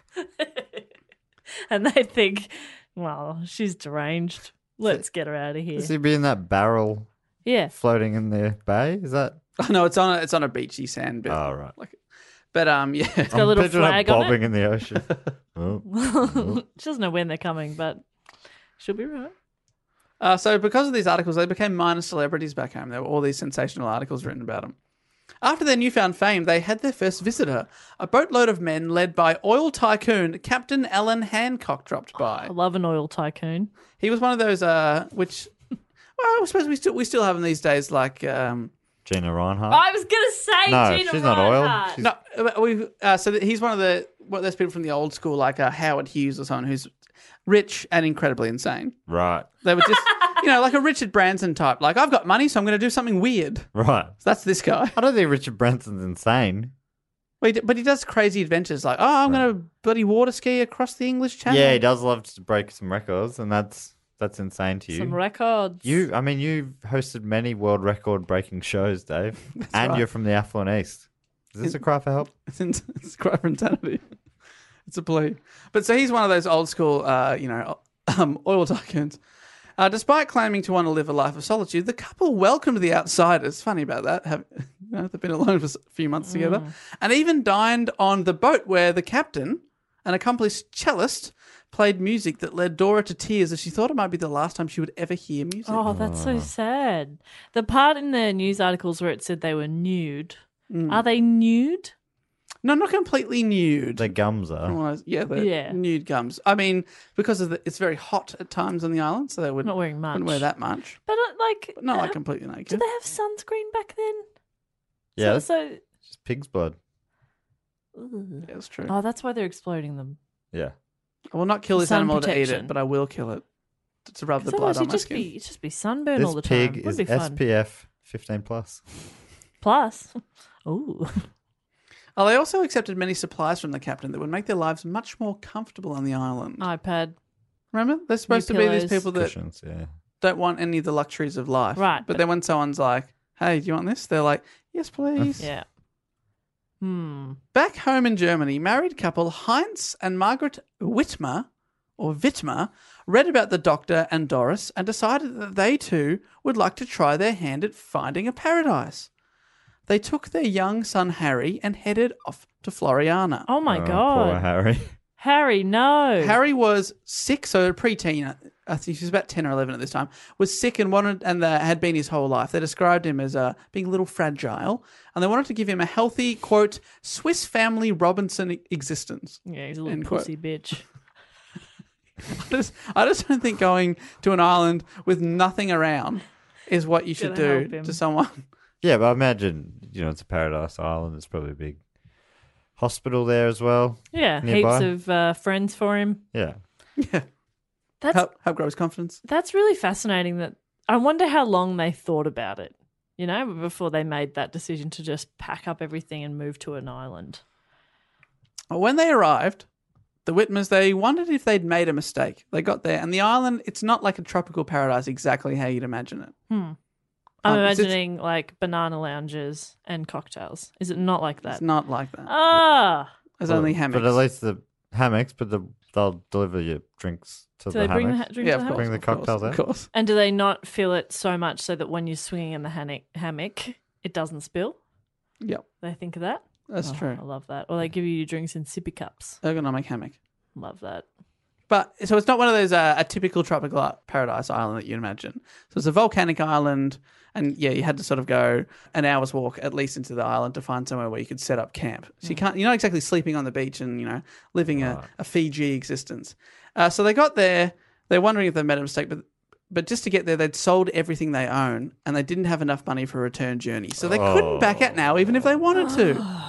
And they'd think, well, she's deranged. Let's get her out of here. Does he be in that barrel Yeah. floating in the bay? Is that? Oh, no, it's on a beachy sand bit. Oh, right. But yeah. Got a little picturing her flag on bobbing it. in the ocean. Oh. She doesn't know when they're coming, but she'll be right. So because of these articles, they became minor celebrities back home. There were all these sensational articles written about them. After their newfound fame, they had their first visitor. A boatload of men led by oil tycoon Captain Alan Hancock dropped by. I love an oil tycoon. He was one of those, which, well, I suppose we still have them these days, like, Gina Reinhardt. I was going to say No, Gina she's not oil. Reinhardt. She's- no, we've, so that he's one of those people from the old school, like Howard Hughes or someone who's rich and incredibly insane. Right. They were just, like a Richard Branson type. Like, I've got money, so I'm going to do something weird. Right. So that's this guy. I don't think Richard Branson's insane. But he does crazy adventures, like, oh, I'm going to bloody water ski across the English Channel. Yeah, he does love to break some records, and that's insane to you. Some records. You've hosted many world record breaking shows, Dave, and right. you're from the affluent East. Is this a cry for help? It's a cry for insanity. It's a plea. But so he's one of those old school, oil tycoons. Despite claiming to want to live a life of solitude, the couple welcomed the outsiders. Funny about that. They've been alone for a few months together. And even dined on the boat where the captain, an accomplished cellist, played music that led Dora to tears as she thought it might be the last time she would ever hear music. Oh, that's so sad. The part in the news articles where it said they were nude. Are they nude? No, not completely nude. The gums are. Otherwise, yeah, the Yeah. nude gums. I mean, because it's very hot at times on the island, so they Not wearing much. wouldn't wear that much. But But not like completely naked. did they have sunscreen back then? Yeah, So just pig's blood. Ugh. Yeah, it's true. Oh, that's why they're exploding them. Yeah. I will not kill this Sun animal to eat protection. it, but I will kill it to rub the Otherwise, blood on it'd my just skin. it'd just be sunburn This all the pig time. is Would be fun. SPF 15+. Plus, ooh, Oh, they also accepted many supplies from the captain that would make their lives much more comfortable on the island. iPad. Remember? They're supposed to be these pillows. people that Cushions, yeah. don't want any of the luxuries of life. Right, But then when someone's like, hey, do you want this? They're like, yes, please. Yeah. Back home in Germany, married couple Heinz and Margaret Wittmer, read about the doctor and Doris and decided that they too would like to try their hand at finding a paradise. They took their young son Harry and headed off to Floriana. Oh my Poor god, Harry. Harry, no. Harry was sick, so a preteen. I think he was about 10 or 11 at this time. Was sick and had been his whole life. They described him as being a little fragile, and they wanted to give him a healthy, quote, Swiss Family Robinson existence. Yeah, he's a little End quote. pussy bitch. I just don't think going to an island with nothing around is what you should Gonna help do him. to someone. Yeah, but I imagine, it's a paradise island. There's probably a big hospital there as well. Yeah, Nearby. heaps of friends for him. Yeah. Yeah, That's help grow his confidence. That's really fascinating. That I wonder how long they thought about it. Before they made that decision to just pack up everything and move to an island. When they arrived, the Whitmers, they wondered if they'd made a mistake. They got there, and the island, it's not like a tropical paradise exactly how you'd imagine it. I'm It's- imagining like banana lounges and cocktails. Is it not like that? It's not like that. Ah, There's only hammocks. But at least the hammocks, they'll deliver your drinks to do the they bring hammock. the drinks yeah, to of the course. hammock? Bring the of course, cocktails Of out? course. And do they not fill it so much so that when you're swinging in the hammock, it doesn't spill? Yep, They think of that? that's Oh, true. I love that. Or they give you your drinks in sippy cups. Ergonomic hammock. Love that. But so it's not one of those a typical tropical paradise island that you'd imagine. So it's a volcanic island, and yeah, you had to sort of go an hour's walk at least into the island to find somewhere where you could set up camp. So you're not exactly sleeping on the beach and living a Fiji existence. So they got there. They're wondering if they made a mistake, but just to get there, they'd sold everything they own, and they didn't have enough money for a return journey. So they couldn't back out now, even if they wanted to.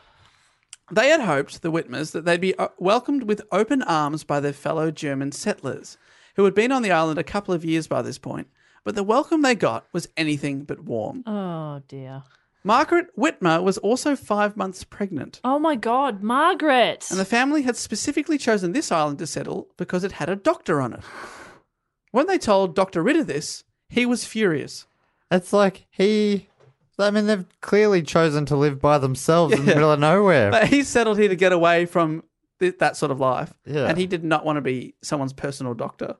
They had hoped, the Whitmers, that they'd be welcomed with open arms by their fellow German settlers, who had been on the island a couple of years by this point, but the welcome they got was anything but warm. Oh, dear. Margaret Whitmer was also 5 months pregnant, Oh, my God. Margaret. and the family had specifically chosen this island to settle because it had a doctor on it. When they told Dr. Ritter this, he was furious. It's like they've clearly chosen to live by themselves in the middle of nowhere. But he settled here to get away from that sort of life, Yeah. and he did not want to be someone's personal doctor.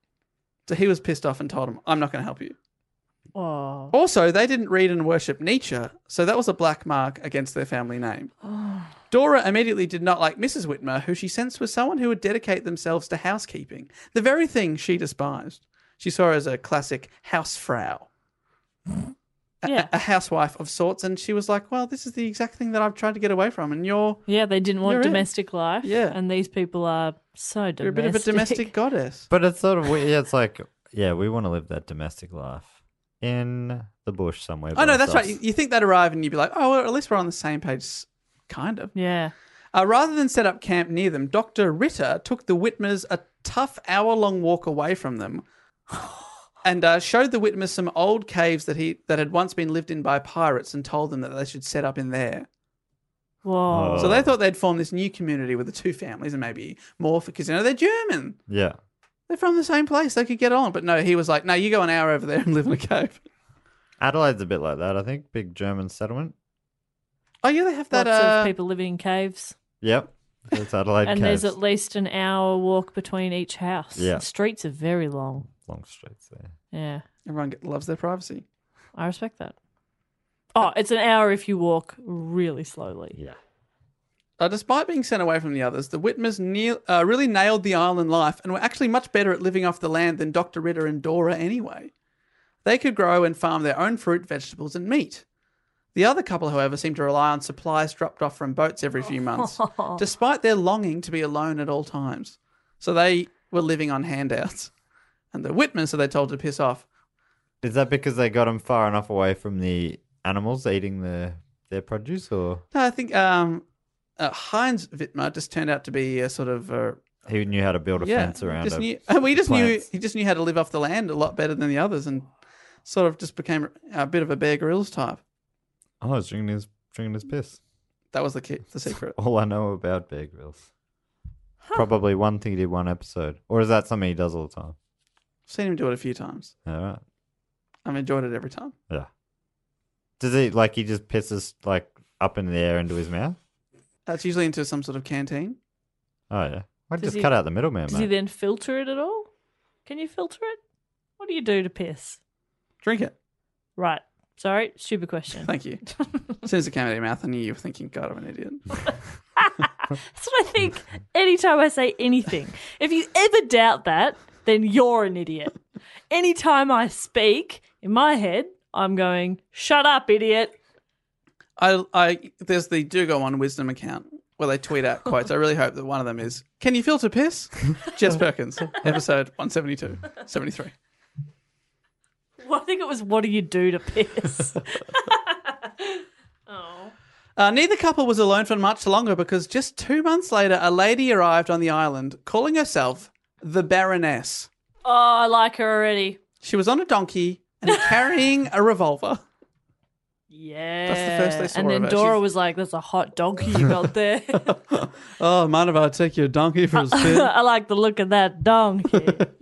So he was pissed off and told him, I'm not going to help you. Oh. Also, they didn't read and worship Nietzsche, so that was a black mark against their family name. Dora immediately did not like Mrs. Whitmer, who she sensed was someone who would dedicate themselves to housekeeping, the very thing she despised. She saw her as a classic housefrau, Yeah. a housewife of sorts, and she was like, well, this is the exact thing that I've tried to get away from, and you're Yeah, they didn't want You're it. domestic life. Yeah. And these people are so domestic. a bit of a domestic goddess. But it's sort of weird. Yeah, it's like, yeah, we want to live that domestic life in the bush somewhere. Oh, by no, that's right. ourselves. You think they'd arrive and you'd be like, oh, well, at least we're on the same page, kind of. Yeah. Rather than set up camp near them, Dr. Ritter took the Whitmers a tough hour-long walk away from them and showed the Whitmers some old caves that had once been lived in by pirates and told them that they should set up in there. Whoa. So they thought they'd form this new community with the two families and maybe more because, they're German. Yeah. They're from the same place. They could get on. But no, he was like, no, you go an hour over there and live in a cave. Adelaide's a bit like that, I think. Big German settlement. Oh, yeah, they have that. Lots of people living in caves. Yep. It's Adelaide And Caves. there's at least an hour walk between each house. Yeah. The streets are very long. Long streets there. Yeah. Everyone loves their privacy. I respect that. Oh, it's an hour if you walk really slowly. Yeah. Despite being sent away from the others, the Whitmers really nailed the island life and were actually much better at living off the land than Dr. Ritter and Dora anyway. They could grow and farm their own fruit, vegetables, and meat. The other couple, however, seemed to rely on supplies dropped off from boats every few months, despite their longing to be alone at all times. So they were living on handouts. And the Whitmers, so they told to piss off. Is that because they got them far enough away from the animals eating their produce, or? No, I think Heinz Wittmer just turned out to be a sort of He knew how to build a fence around just it. he just plants. knew how to live off the land a lot better than the others, and sort of just became a bit of a Bear Grylls type. Oh, I was drinking his piss. That was the secret. All I know about Bear Grylls. Probably one thing he did one episode. Or is that something he does all the time? I've seen him do it a few times. All right. I've enjoyed it every time. Yeah. Does he he just pisses up in the air into his mouth? That's usually into some sort of canteen. Oh yeah. Why Does just he- cut out the middleman, Does he mate? then filter it at all? Can you filter it? What do you do to piss? Drink it. Right. Sorry, stupid question. Thank you. As soon as it came out of your mouth, I knew you were thinking, God, I'm an idiot. That's what I think anytime I say anything. If you ever doubt that, then you're an idiot. Anytime I speak, in my head, I'm going, shut up, idiot. There's the Do Go On Wisdom account where they tweet out quotes. I really hope that one of them is, can you filter piss? Jess Perkins, episode 172, 73. Well, I think it was, what do you do to piss? Oh. Neither couple was alone for much longer because just 2 months later, a lady arrived on the island calling herself the Baroness. Oh, I like her already. She was on a donkey and carrying a revolver. Yeah. That's the first they saw And then of her. Dora She's- was like, that's a hot donkey you got there. Oh, mind if I take your donkey for a spin? I like the look of that donkey.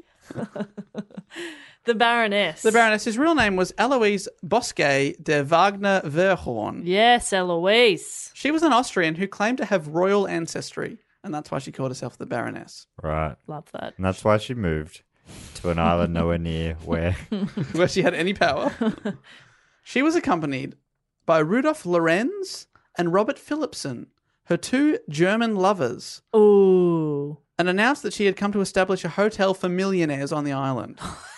The Baroness. The Baroness's real name was Eloise Bosquet de Wagner Verhorn. Yes, Eloise. She was an Austrian who claimed to have royal ancestry, and that's why she called herself the Baroness. Right. Love that. And that's why she moved to an island nowhere near where. Where she had any power. She was accompanied by Rudolf Lorenz and Robert Philipson, her two German lovers, Ooh. and announced that she had come to establish a hotel for millionaires on the island.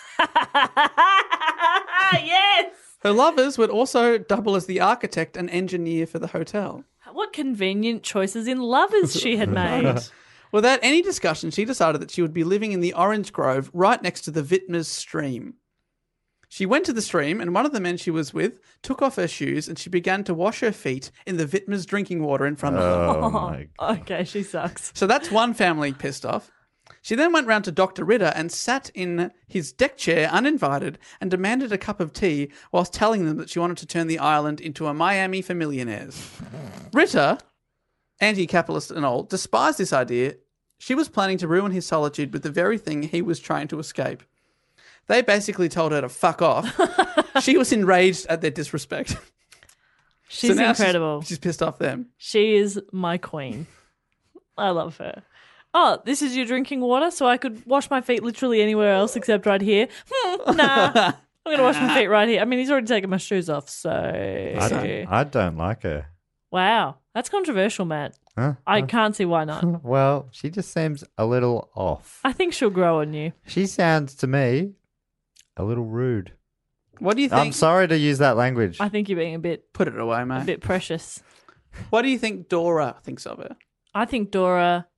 Yes. Her lovers would also double as the architect and engineer for the hotel. What convenient choices in lovers she had made. Without any discussion, she decided that she would be living in the orange grove right next to the Wittmer's stream. She went to the stream, and one of the men she was with took off her shoes, and she began to wash her feet in the Wittmer's drinking water in front of her. Oh my God. Okay, she sucks. So that's one family pissed off. She then went round to Dr. Ritter and sat in his deck chair uninvited and demanded a cup of tea whilst telling them that she wanted to turn the island into a Miami for millionaires. Ritter, anti-capitalist and all, despised this idea. She was planning to ruin his solitude with the very thing he was trying to escape. They basically told her to fuck off. She was enraged at their disrespect. She's So now incredible. She's pissed off them. She is my queen. I love her. Oh, this is your drinking water, so I could wash my feet literally anywhere else except right here. Nah, I'm going to wash my feet right here. I mean, he's already taken my shoes off, so... I don't like her. Wow, that's controversial, Matt. Huh? I can't see why not. Well, she just seems a little off. I think she'll grow on you. She sounds to me a little rude. What do you think? I'm sorry to use that language. I think you're being a bit Put it away, mate. precious. What do you think Dora thinks of her? I think Dora...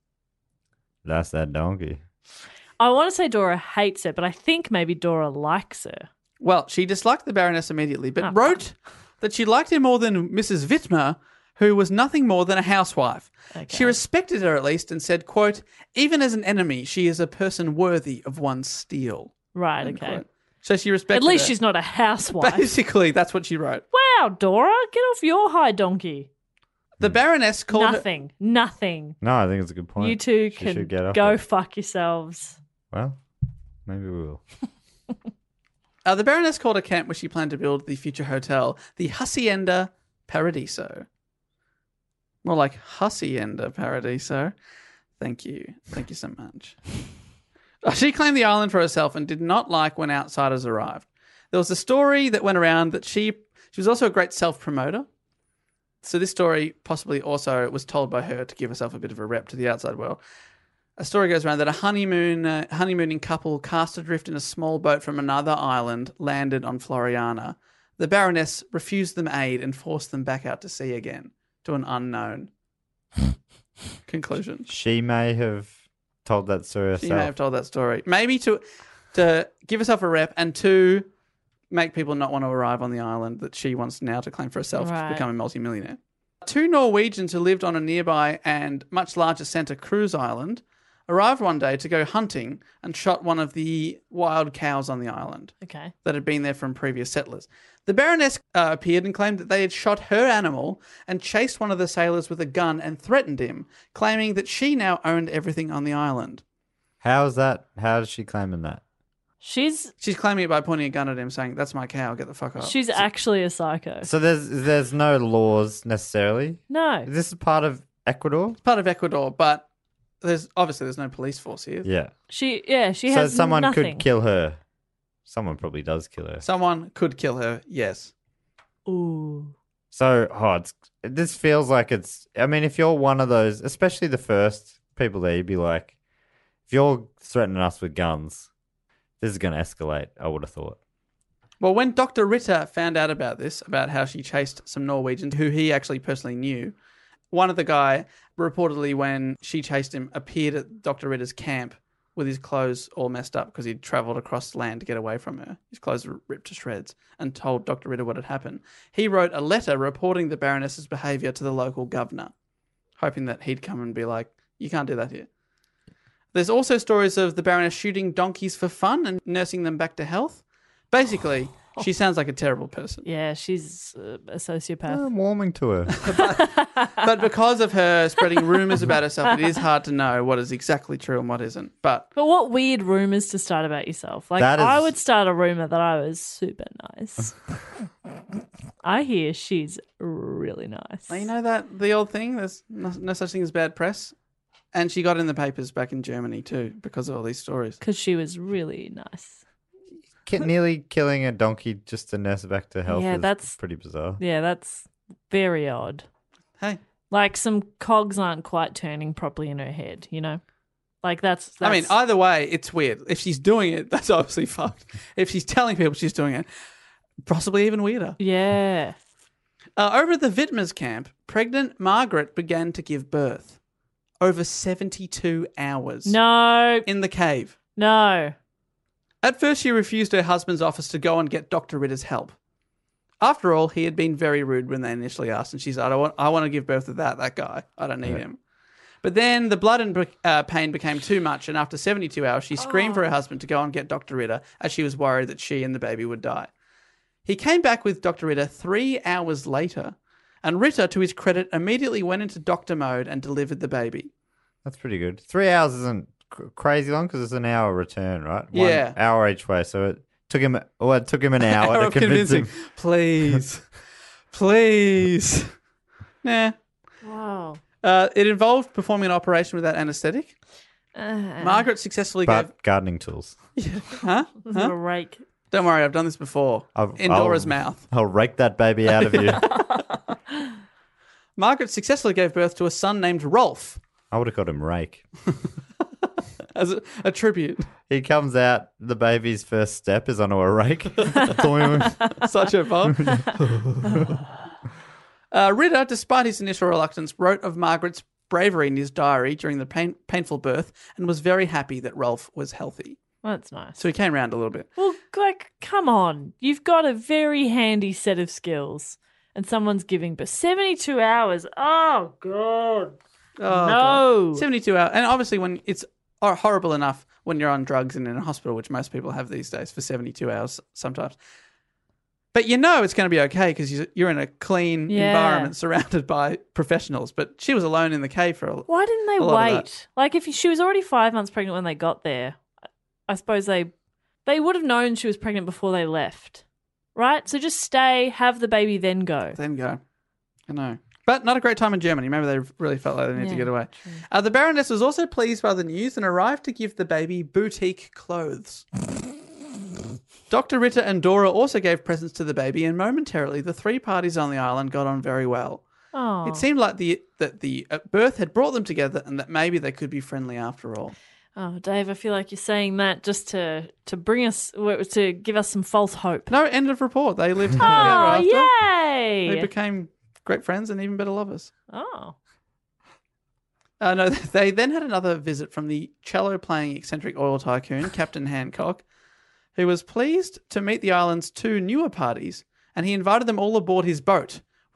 That's that donkey. I want to say Dora hates her, but I think maybe Dora likes her. Well, she disliked the Baroness immediately, but Oh, wrote that she liked her more than Mrs. Wittmer, who was nothing more than a housewife. Okay. She respected her at least and said, quote, even as an enemy, she is a person worthy of one's steel. Right, End okay. quote. So she respected At least her. she's not a housewife. Basically, that's what she wrote. Wow, Dora, get off your high donkey. The Baroness called her... Nothing. Nothing. No, I think it's a good point. You two She should get can off go it. fuck yourselves. Well, maybe we will. The Baroness called a camp where she planned to build the future hotel, the Hacienda Paradiso. More like Hacienda Paradiso. Thank you. Thank you so much. She claimed the island for herself and did not like when outsiders arrived. There was a story that went around that she was also a great self-promoter. So this story possibly also was told by her to give herself a bit of a rep to the outside world. A story goes around that a honeymooning couple cast adrift in a small boat from another island landed on Floriana. The Baroness refused them aid and forced them back out to sea again to an unknown conclusion. She may have told that story herself. She may have told that story. Maybe to give herself a rep and to make people not want to arrive on the island that she wants now to claim for herself Right. to become a multimillionaire. Two Norwegians who lived on a nearby and much larger Santa Cruz island arrived one day to go hunting and shot one of the wild cows on the island Okay. that had been there from previous settlers. The Baroness appeared and claimed that they had shot her animal and chased one of the sailors with a gun and threatened him, claiming that she now owned everything on the island. How is that? How is she claiming that? She's claiming it by pointing a gun at him, saying, "That's my cow, get the fuck up." she's actually a psycho. So there's no laws necessarily. No. This is part of Ecuador. Part of Ecuador, but there's no police force here. Yeah. She So has someone nothing. could kill her. Someone probably does kill her. Someone could kill her, yes. Ooh. So, this feels like it's. I mean, if you're one of those, especially the first people there, you'd be like, if you're threatening us with guns, this is going to escalate. I would have thought. Well, when Dr. Ritter found out about this, about how she chased some Norwegians who he actually personally knew, one of the guy reportedly, when she chased him, appeared at Dr. Ritter's camp with his clothes all messed up because he'd travelled across land to get away from her. His clothes were ripped to shreds, and told Dr. Ritter what had happened. He wrote a letter reporting the Baroness's behaviour to the local governor, hoping that he'd come and be like, "You can't do that here." There's also stories of the Baroness shooting donkeys for fun and nursing them back to health. Basically, she sounds like a terrible person. Yeah, she's a sociopath. I'm warming to her. But because of her spreading rumours about herself, it is hard to know what is exactly true and what isn't. But what weird rumors to start about yourself. Like, That is- I would start a rumor that I was super nice. I hear she's really nice. you know that the old thing, there's no such thing as bad press. And she got in the papers back in Germany too because of all these stories. Because she was really nice. Nearly killing a donkey just to nurse it back to health Yeah, is that's- pretty bizarre. Yeah, that's very odd. Hey, Like, some cogs aren't quite turning properly in her head, you know? Like, that's I mean, either way, it's weird. If she's doing it, that's obviously fucked. If she's telling people she's doing it, possibly even weirder. yeah. Over at the Wittmers camp, pregnant Margaret began to give birth. Over 72 hours. No, In the cave. no. At first, she refused her husband's offers to go and get Dr. Ritter's help. After all, he had been very rude when they initially asked, and she said, I want to give birth to that guy. I don't need him. But then the blood and pain became too much, and after 72 hours, she screamed for her husband to go and get Dr. Ritter, as she was worried that she and the baby would die. He came back with Dr. Ritter 3 hours later, and Ritter, to his credit, immediately went into doctor mode and delivered the baby. That's pretty good. 3 hours isn't crazy long because it's an hour return, right? Yeah. 1 hour each way. So it took him an hour Hour to of convince him. Please. Please. Nah. Wow. It involved performing an operation without anaesthetic. Margaret successfully gave... But gardening tools. Huh? This is a rake. Don't worry, I've done this before. In Dora's mouth. I'll rake that baby out of you. Margaret successfully gave birth to a son named Rolf I would have called him Rake. as a tribute. He comes out, the baby's first step is onto a rake. Such a fun. Ritter, despite his initial reluctance, wrote of Margaret's bravery in his diary during the painful birth and was very happy that Rolf was healthy. That's nice. So he came around a little bit. Well, like, come on. You've got a very handy set of skills, and someone's giving birth. 72 hours. Oh, God. Oh, No. God. 72 hours. And obviously when it's horrible enough when you're on drugs and in a hospital, which most people have these days for 72 hours sometimes. But you know it's going to be okay because you're in a clean environment surrounded by professionals. But she was alone in the cave for Why didn't they a lot of that. wait? Like, if she was already 5 months pregnant when they got there, I suppose they would have known she was pregnant before they left, right? So just stay, have the baby, then go. Then go. I know. But not a great time in Germany. Maybe they really felt like they needed to get away. The Baroness was also pleased by the news and arrived to give the baby boutique clothes. Dr. Ritter and Dora also gave presents to the baby, and momentarily the three parties on the island got on very well. Oh, It seemed like that the birth had brought them together and that maybe they could be friendly after all. oh, Dave, I feel like you're saying that just to bring us, to give us some false hope. No, end of report. They lived together Oh, after. yay! They became great friends and even better lovers. Oh, No, they then had another visit from the cello-playing eccentric oil tycoon, Captain Hancock, who was pleased to meet the island's two newer parties, and he invited them all aboard his boat,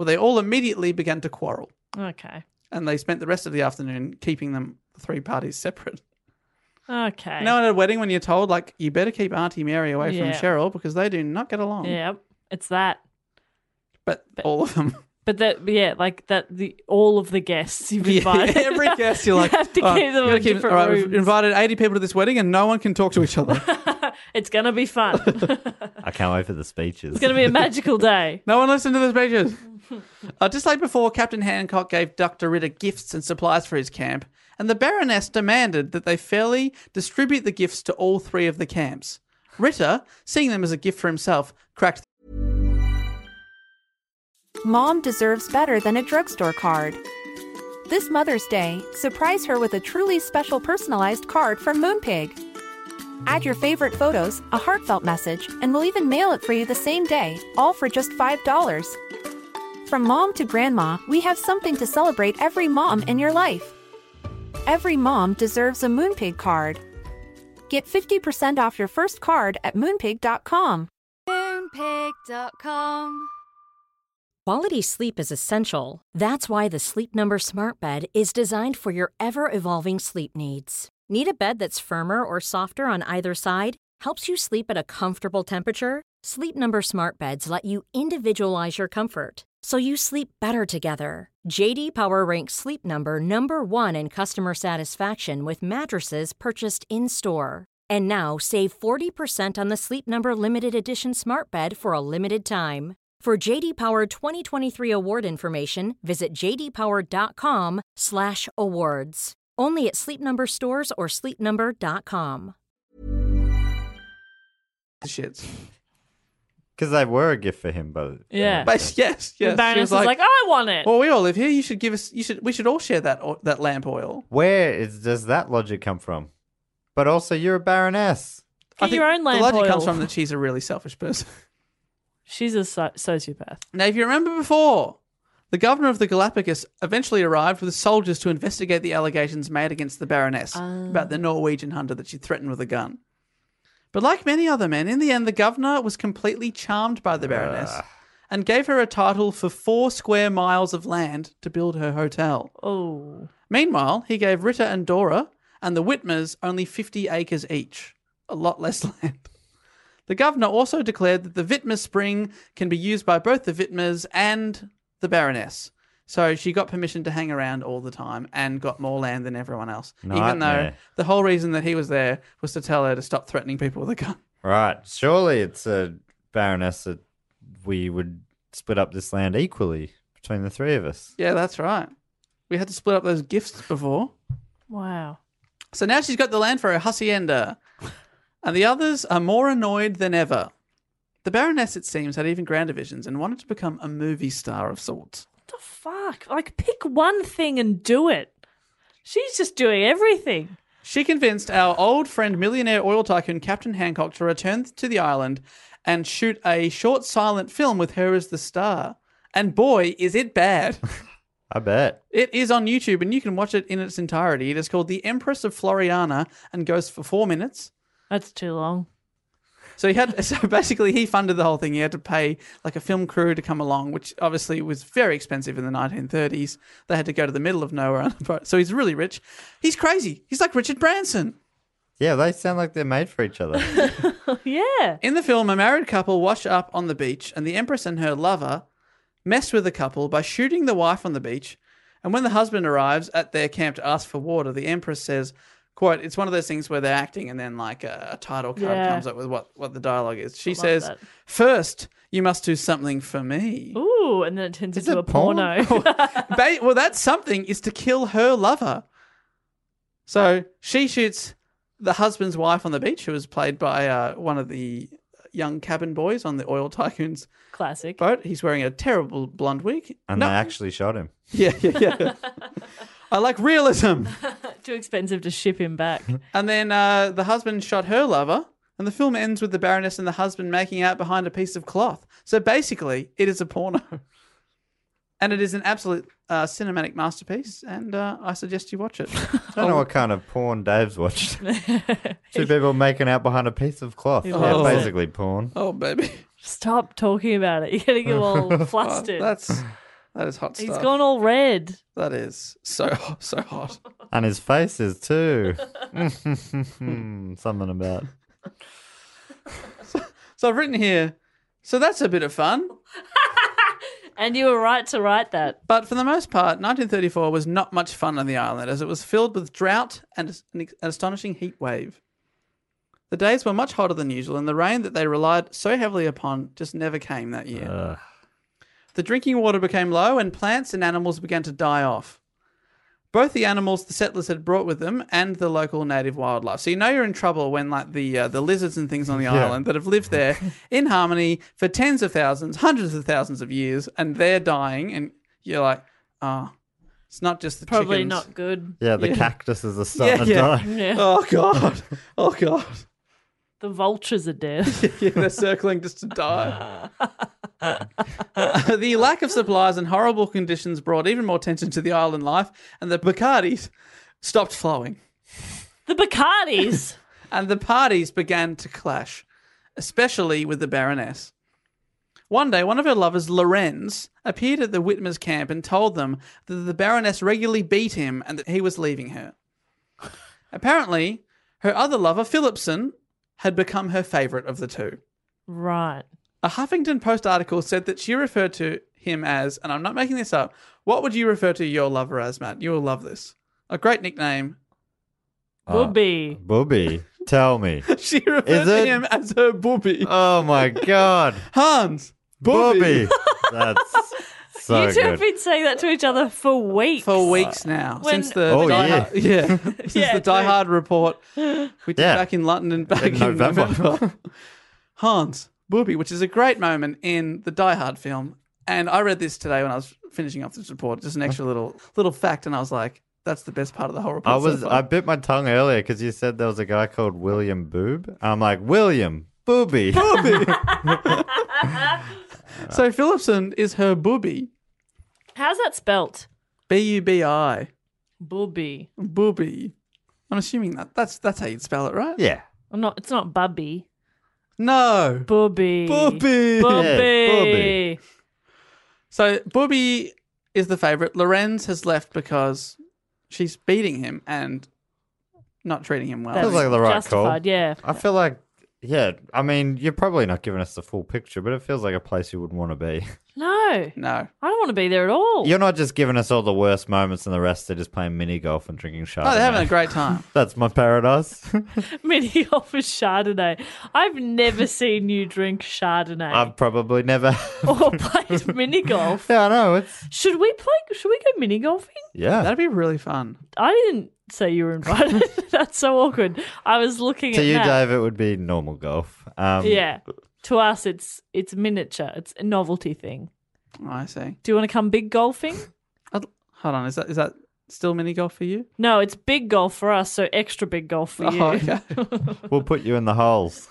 Well, they all immediately began to quarrel, Okay. and they spent the rest of the afternoon keeping the three parties separate. Okay. You know, at a wedding when you're told, like, you better keep Auntie Mary away from Yeah. Cheryl because they do not get along. Yeah, it's that. But all of them. But all of the guests you've invited. Every guest you're like, you have to keep them in different all right, rooms. we've invited 80 people to this wedding and no one can talk to each other. It's going to be fun. I can't wait for the speeches. It's going to be a magical day. No one listened to the speeches. Just like before, Captain Hancock gave Dr. Ritter gifts and supplies for his camp, and the Baroness demanded that they fairly distribute the gifts to all three of the camps. Ritter, seeing them as a gift for himself, cracked. Mom deserves better than a drugstore card. This Mother's Day, surprise her with a truly special personalized card from Moonpig. Add your favorite photos, a heartfelt message, and we'll even mail it for you the same day, all for just $5. From mom to grandma, we have something to celebrate every mom in your life. Every mom deserves a Moonpig card. Get 50% off your first card at moonpig.com. Moonpig.com. Quality sleep is essential. That's why the Sleep Number Smart Bed is designed for your ever-evolving sleep needs. Need a bed that's firmer or softer on either side? Helps you sleep at a comfortable temperature? Sleep Number Smart Beds let you individualize your comfort, so you sleep better together. JD Power ranks Sleep Number number 1 in customer satisfaction with mattresses purchased in-store. And now save 40% on the Sleep Number Limited Edition Smart Bed for a limited time. For JD Power 2023 award information, visit jdpower.com/awards. Only at Sleep Number stores or sleepnumber.com. Shits. Because they were a gift for him, but Yeah. But yes. The She Baroness was like, I want it. well, we all live here. You should give us. We should all share that lamp oil. does that logic come from? But also, you're a baroness. Get your own lamp The logic oil. comes from that she's a really selfish person. She's a sociopath. Now, if you remember before, the governor of the Galapagos eventually arrived with soldiers to investigate the allegations made against the Baroness about the Norwegian hunter that she threatened with a gun. But like many other men, in the end, the governor was completely charmed by the Baroness and gave her a title for 4 square miles of land to build her hotel. Oh. Meanwhile, he gave Ritter and Dora and the Whitmers only 50 acres each, a lot less land. The governor also declared that the Whitmer Spring can be used by both the Whitmers and the Baroness. So she got permission to hang around all the time and got more land than everyone else. Even though Nightmare. the whole reason that he was there was to tell her to stop threatening people with a gun. Right. Surely it's a baroness that we would split up this land equally between the three of us. Yeah, that's right. We had to split up those gifts before. Wow. So now she's got the land for her hacienda. And the others are more annoyed than ever. The Baroness, it seems, had even grander visions and wanted to become a movie star of sorts. What the fuck? Like, pick one thing and do it. She's just doing everything. She convinced our old friend millionaire oil tycoon Captain Hancock to return to the island and shoot a short silent film with her as the star. And boy, is it bad. I bet. It is on YouTube and you can watch it in its entirety. It is called The Empress of Floriana and goes for 4 minutes. That's too long. So basically he funded the whole thing. He had to pay like a film crew to come along, which obviously was very expensive in the 1930s. They had to go to the middle of nowhere on a boat. So he's really rich. He's crazy. He's like Richard Branson. Yeah, they sound like they're made for each other. Yeah. In the film, a married couple wash up on the beach and the Empress and her lover mess with the couple by shooting the wife on the beach. And when the husband arrives at their camp to ask for water, the Empress says, quote, it's one of those things where they're acting and then like a title card comes up with what the dialogue is. She says, that. first, you must do something for me. Ooh, and then it turns into it a porno. Well, that something is to kill her lover. So she shoots the husband's wife on the beach, who was played by one of the young cabin boys on the oil tycoon's Classic. boat. He's wearing a terrible blonde wig. And No. they actually shot him. Yeah. I like realism. Too expensive to ship him back. And then the husband shot her lover, and the film ends with the Baroness and the husband making out behind a piece of cloth. So basically, it is a porno. And it is an absolute cinematic masterpiece, and I suggest you watch it. I don't know what kind of porn Dave's watched. Two people making out behind a piece of cloth. Yeah, loves it. basically porn. Oh, baby. Stop talking about it. You're getting all flustered. That is hot stuff. He's gone all red. That is so hot. And his face is too. Something about. So I've written here, so that's a bit of fun. And you were right to write that. But for the most part, 1934 was not much fun on the island as it was filled with drought and an astonishing heat wave. The days were much hotter than usual, and the rain that they relied so heavily upon just never came that year. The drinking water became low, and plants and animals began to die off. Both the animals the settlers had brought with them and the local native wildlife. So you know you're in trouble when like the lizards and things on the island that have lived there in harmony for tens of thousands, hundreds of thousands of years, and they're dying, and you're like, it's not just the Probably chickens. not good. Yeah, the cactuses are starting to die. Yeah. Oh God! Oh God! The vultures are dead. Yeah, they're circling just to die. The lack of supplies and horrible conditions brought even more tension to the island life, and the Bacardis stopped flowing. The Bacardis. And the parties began to clash, especially with the Baroness. One day, one of her lovers, Lorenz, appeared at the Whitmers' camp and told them that the Baroness regularly beat him and that he was leaving her. Apparently, her other lover, Philipson, had become her favourite of the two. Right. A Huffington Post article said that she referred to him as, and I'm not making this up, what would you refer to your lover as, Matt? You will love this. A great nickname. Booby. Booby, tell me. She referred to him as her booby. Oh my God. Hans. Booby. That's so You two have good. been saying that to each other for weeks. For weeks now. When- Since the Oh, Die yeah. Hard, yeah. Since Yeah, the Die true. Hard report we did Yeah. back in London and back in November. Hans. Booby, which is a great moment in the Die Hard film. And I read this today when I was finishing off this report, just an extra little fact, and I was like, that's the best part of the whole report. I bit my tongue earlier because you said there was a guy called William Boob. I'm like, William Booby. So Philipson is her booby. How's that spelt? B-U-B-I. Booby. Booby. I'm assuming that's how you'd spell it, right? Yeah. It's not Bubby. No. Booby. Booby. Booby. Booby. So Booby is the favourite. Lorenz has left because she's beating him and not treating him well. Feels like the right Justified, call. yeah. I feel like, yeah, I mean, you're probably not giving us the full picture, but it feels like a place you wouldn't want to be. No. No. I don't want to be there at all. You're not just giving us all the worst moments and the rest are just playing mini golf and drinking Chardonnay. Oh, they're having a great time. That's my paradise. Mini golf with Chardonnay. I've never seen you drink Chardonnay I've probably never. or played mini golf. Yeah, I know. It's, Should we go mini golfing? yeah. That'd be really fun. I didn't say you were invited. That's so awkward. I was looking To at you, Matt. Dave, it would be normal golf. Yeah. To us, it's miniature. It's a novelty thing. Oh, I see. Do you want to come big golfing? Hold on, is that still mini golf for you? No, it's big golf for us, so extra big golf for you. Oh, okay. We'll put you in the holes.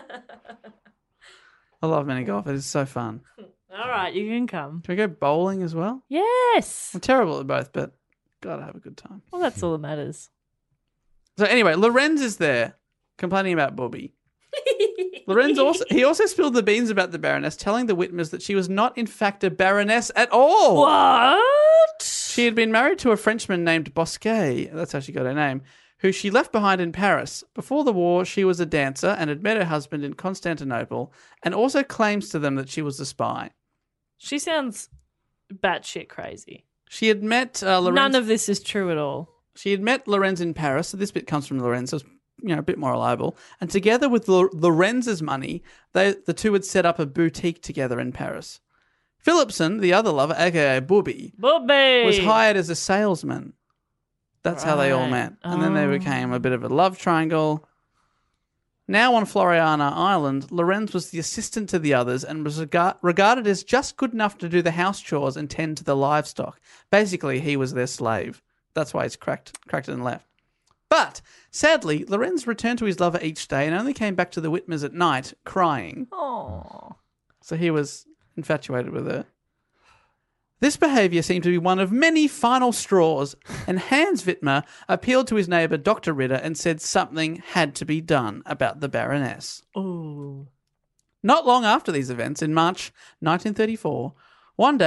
I love mini golf. It is so fun. All right, you can come. Can we go bowling as well? Yes. I'm terrible at both, but gotta have a good time. Well, that's all that matters. So anyway, Lorenz is there complaining about Booby. Lorenz also spilled the beans about the Baroness, telling the Whitmers that she was not in fact a Baroness at all. What? She had been married to a Frenchman named Bosquet, that's how she got her name, who she left behind in Paris. Before the war, she was a dancer and had met her husband in Constantinople, and also claims to them that she was a spy. She sounds batshit crazy. She had met Lorenz. None of this is true at all. She had met Lorenz in Paris, so this bit comes from Lorenz, so it's a bit more reliable. And together with Lorenz's money, the two had set up a boutique together in Paris. Philipson, the other lover, aka Booby, Booby was hired as a salesman. That's how they all Right. met. And then they became a bit of a love triangle. Now on Floriana Island, Lorenz was the assistant to the others and was regarded as just good enough to do the house chores and tend to the livestock. Basically, he was their slave. That's why he's cracked it and left. But, sadly, Lorenz returned to his lover each day and only came back to the Whitmers at night, crying. Oh. So he was infatuated with her. This behaviour seemed to be one of many final straws, and Hans Whitmer appealed to his neighbour, Dr. Ritter, and said something had to be done about the Baroness. Ooh. Not long after these events, in March 1934, one day,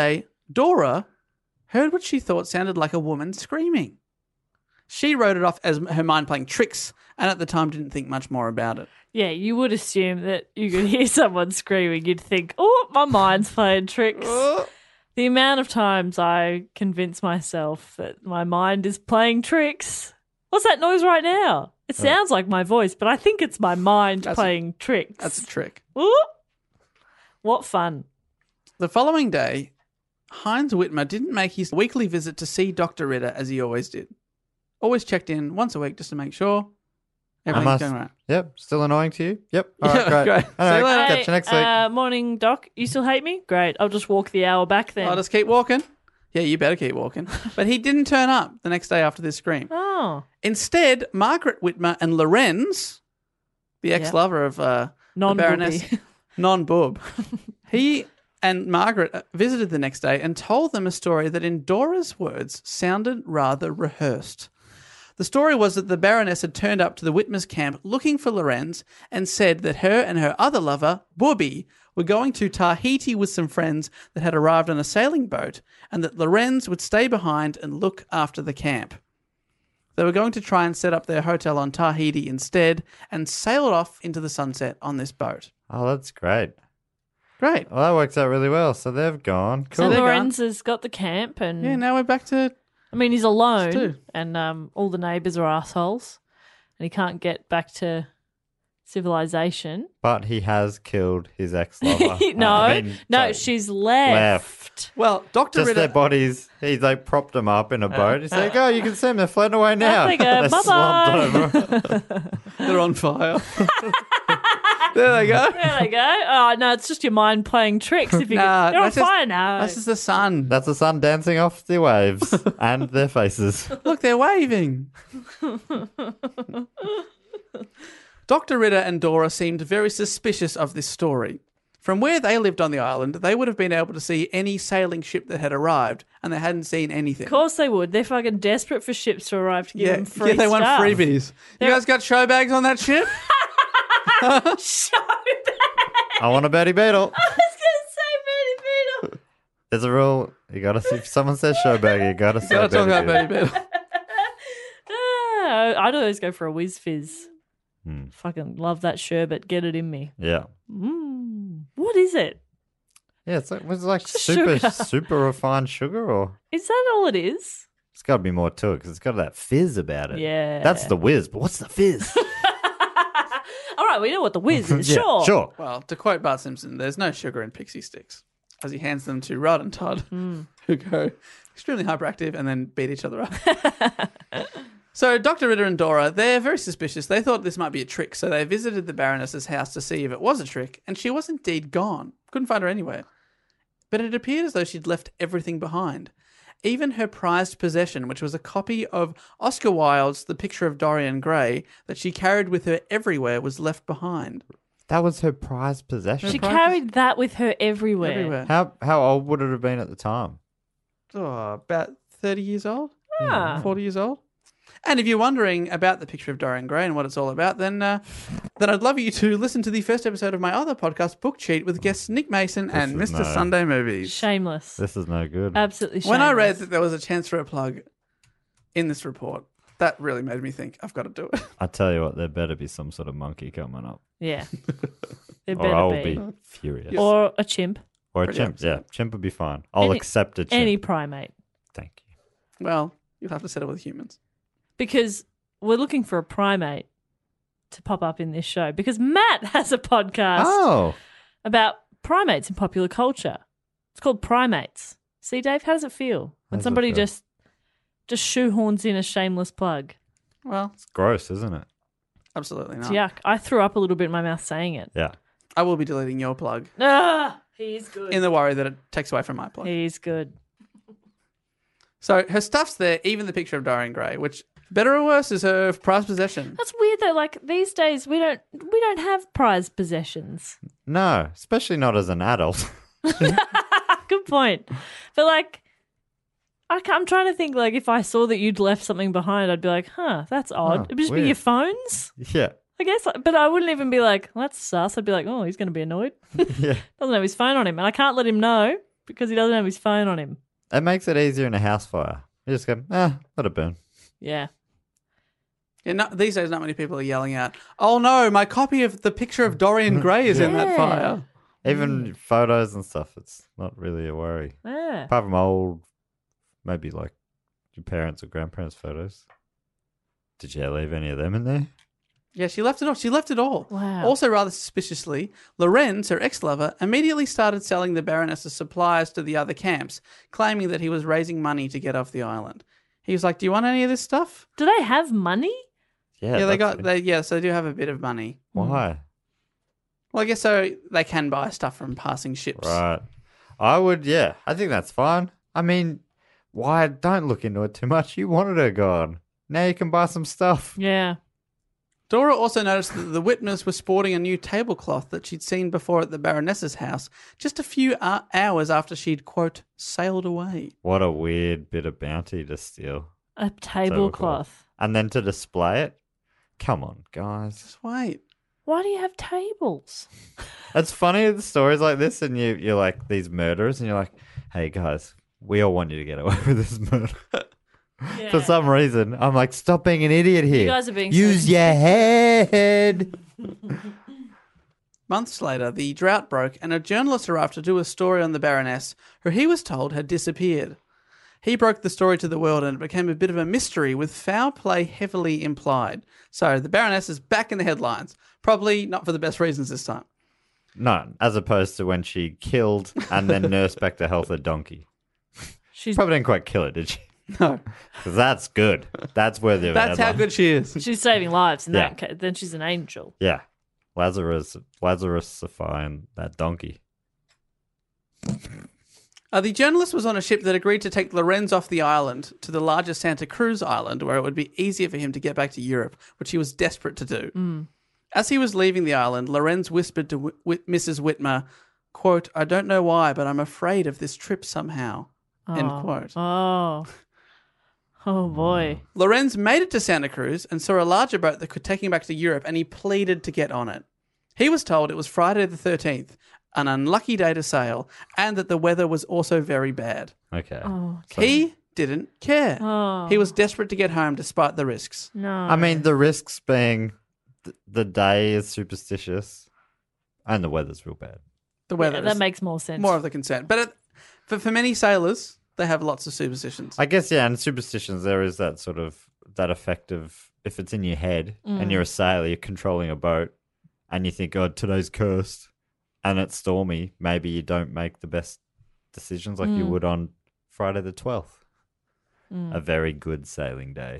Dora heard what she thought sounded like a woman screaming. She wrote it off as her mind playing tricks and at the time didn't think much more about it. Yeah, you would assume that you could hear someone screaming. You'd think, oh, my mind's playing tricks. The amount of times I convince myself that my mind is playing tricks. What's that noise right now? It sounds like my voice, but I think it's my mind playing tricks. That's a trick. Ooh, what fun. The following day, Heinz Whitmer didn't make his weekly visit to see Dr. Ritter as he always did. Always checked in once a week just to make sure everything's going right. Yep. Still annoying to you? Yep. All right, great. Great. All See you right, later. catch you next week. Morning, Doc. You still hate me? Great. I'll just walk the hour back then. I'll just keep walking. Yeah, you better keep walking. But he didn't turn up the next day after this scream. Oh. Instead, Margaret Whitmer and Lorenz, the ex-lover of the Baroness, non-boob, he and Margaret visited the next day and told them a story that in Dora's words sounded rather rehearsed. The story was that the Baroness had turned up to the Whitmers' camp looking for Lorenz and said that her and her other lover, Booby, were going to Tahiti with some friends that had arrived on a sailing boat and that Lorenz would stay behind and look after the camp. They were going to try and set up their hotel on Tahiti instead and sailed off into the sunset on this boat. Oh, that's great. Great. Well, that works out really well. So they've gone. So Cool. they're Lorenz has got the camp and... Yeah, now we're back to... I mean, he's alone Stu. and all the neighbours are assholes and he can't get back to civilization. But he has killed his ex-lover. No, she's left. Well, Dr. Just Ritter... their bodies. He propped them up in a boat. He's like, oh, you can see them. They're floating away now. There they go. They're Bye-bye. slumped over. They're on fire. There they go. There they go. Oh, no, it's just your mind playing tricks. If you Nah, You're on that's just- fire now. That's just the sun. That's the sun dancing off the waves and their faces. Look, they're waving. Dr. Ritter and Dora seemed very suspicious of this story. From where they lived on the island, they would have been able to see any sailing ship that had arrived, and they hadn't seen anything. Of course they would. They're fucking desperate for ships to arrive to give them free they want stuff. freebies. You guys got show bags on that ship? So bad. I want a Betty Beetle. I was going to say Betty Beetle. There's a rule. You got to see if someone says showbag, you got to say Gotta talk Betty about Beetle. Betty Beetle. I'd always go for a whiz fizz. Fucking love that sherbet. Get it in me. Yeah. What is it? Yeah, it's like Just super sugar. super refined sugar, or Is that all it is? it's got to be more to it because it's got that fizz about it. Yeah. That's the whiz, but what's the fizz? All right, we know what the whiz is. Yeah, Sure. sure. Well, to quote Bart Simpson, there's no sugar in pixie sticks, as he hands them to Rod and Todd, who go extremely hyperactive and then beat each other up. So Dr. Ritter and Dora, they're very suspicious. They thought this might be a trick, so they visited the Baroness's house to see if it was a trick, and she was indeed gone. Couldn't find her anywhere. But it appeared as though she'd left everything behind. Even her prized possession, which was a copy of Oscar Wilde's The Picture of Dorian Gray, that she carried with her everywhere, was left behind. That was her prized possession. She carried that with her everywhere. Everywhere. How old would it have been at the time? Oh, about 30 years old? Ah. 40 years old? And if you're wondering about The Picture of Dorian Gray and what it's all about, then I'd love you to listen to the first episode of my other podcast, Book Cheat, with guests Nick Mason and This is Mr. no- Sunday Movies. Shameless. This is no good. Absolutely shameless. When I read that there was a chance for a plug in this report, that really made me think, I've got to do it. I tell you what, there better be some sort of monkey coming up, Yeah. There or better I'll be. be furious. Or a chimp. Or a Pretty chimp. upset. Yeah, chimp would be fine. I'll Any- accept a chimp. Any primate. Thank you. Well, you'll have to settle with humans. Because we're looking for a primate to pop up in this show. Because Matt has a podcast Oh, about primates in popular culture. It's called Primates. See, Dave, how does it feel when How's it somebody feel? just shoehorns in a shameless plug? Well, it's gross, isn't it? absolutely It's not. yuck. I threw up a little bit in my mouth saying it. Yeah. I will be deleting your plug Ah, he's good. in the worry that it takes away from my plug. He's good. So her stuff's there, even the picture of Dorian Gray, which, better or worse, is her prized possession. That's weird though. Like these days, we don't have prized possessions. No, especially not as an adult. Good point. But like, I'm trying to think. Like, if I saw that you'd left something behind, I'd be like, "Huh, that's odd." Oh, It'd just be weird. your phones, yeah. I guess. But I wouldn't even be like, well, "That's sus." I'd be like, "Oh, he's going to be annoyed. Yeah. Doesn't have his phone on him, and I can't let him know because he doesn't have his phone on him. It makes it easier in a house fire. You just go, let it burn. Yeah. Yeah, these days, not many people are yelling out, "Oh no, my copy of the picture of Dorian Gray is in that Yeah. fire." Even photos and stuff, it's not really a worry. Yeah. Apart from old, maybe like your parents' or grandparents' photos. Did you leave any of them in there? Yeah, she left it all. She left it all. Wow. Also, rather suspiciously, Lorenz, her ex-lover, immediately started selling the Baroness's supplies to the other camps, claiming that he was raising money to get off the island. He was like, "Do you want any of this stuff?" Do they have money? Yeah, they that's got. weird. So they do have a bit of money. Why? Well, I guess so. They can buy stuff from passing ships. Right. I would, yeah. I think that's fine. I mean, why? Don't look into it too much. You wanted her gone. Now you can buy some stuff. Yeah. Dora also noticed that the Whitmers were sporting a new tablecloth that she'd seen before at the Baroness's house just a few hours after she'd, quote, sailed away. What a weird bit of bounty to steal. A tablecloth. And then to display it? Come on, guys. Just wait. Why do you have tables? It's funny, the stories like this, and you're like these murderers, and you're like, hey, guys, we all want you to get away with this murder. For some reason, I'm like, stop being an idiot here. You guys are being Use your head. Months later, the drought broke and a journalist arrived to do a story on the Baroness, who he was told had disappeared. He broke the story to the world and it became a bit of a mystery with foul play heavily implied. So the Baroness is back in the headlines. Probably not for the best reasons this time. No, as opposed to when she killed and then nursed back to health a donkey. She's Probably didn't quite kill it, did she? No. Because that's good. That's worthy of a That's how headline. good she is. she's saving lives in Yeah. that case. Then she's an angel. Yeah. Lazarus-ifying that donkey. The journalist was on a ship that agreed to take Lorenz off the island to the larger Santa Cruz island, where it would be easier for him to get back to Europe, which he was desperate to do. As he was leaving the island, Lorenz whispered to Mrs. Whitmer, quote, "I don't know why, but I'm afraid of this trip somehow." End quote. Oh. Oh, boy. Lorenz made it to Santa Cruz and saw a larger boat that could take him back to Europe, and he pleaded to get on it. He was told it was Friday the 13th, an unlucky day to sail, and that the weather was also very bad. Okay. He didn't care. Oh. He was desperate to get home despite the risks. No. I mean, the risks being the day is superstitious and the weather's real bad. The weather Yeah, that is makes more sense. more of the concern. But for many sailors, they have lots of superstitions. I guess, yeah, and superstitions, there is that sort of, that effect of, if it's in your head and you're a sailor, you're controlling a boat and you think, oh, today's cursed and it's stormy, maybe you don't make the best decisions like you would on Friday the 12th. A very good sailing day.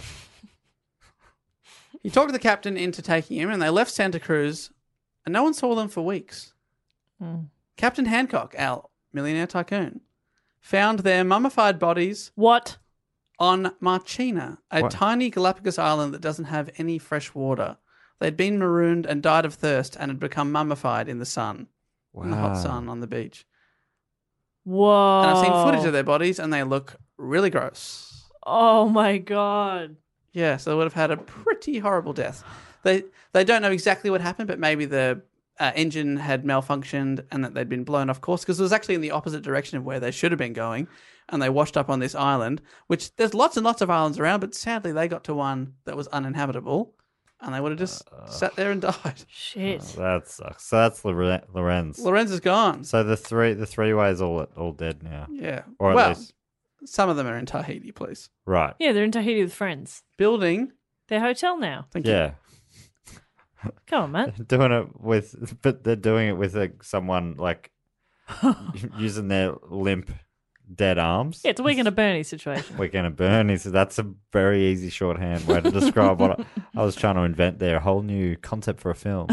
He talked the captain into taking him, and they left Santa Cruz, and no one saw them for weeks. Captain Hancock, our millionaire tycoon, found their mummified bodies What? on Marchena, a What? tiny Galapagos island that doesn't have any fresh water. They'd been marooned and died of thirst and had become mummified in the sun, in the hot sun on the beach. Whoa. And I've seen footage of their bodies, and they look really gross. Oh, my God. Yeah, so they would have had a pretty horrible death. They don't know exactly what happened, but maybe the engine had malfunctioned and that they'd been blown off course, because it was actually in the opposite direction of where they should have been going, and they washed up on this island, which there's lots and lots of islands around, but sadly they got to one that was uninhabitable, and they would have just sat there and died. Shit. That sucks. So that's Lorenz. Lorenz is gone. So the three ways all dead now. Yeah. Or at well, least some of them are in Tahiti, please. right. Yeah, they're in Tahiti with friends. Building. Their hotel now. Thank you. Yeah. Come on, man. Doing it with, but they're doing it with someone like using their limp, dead arms. Yeah, it's a Weekend at Bernie situation. Weekend at Bernie's. That's a very easy shorthand way to describe what I was trying to invent there. A whole new concept for a film.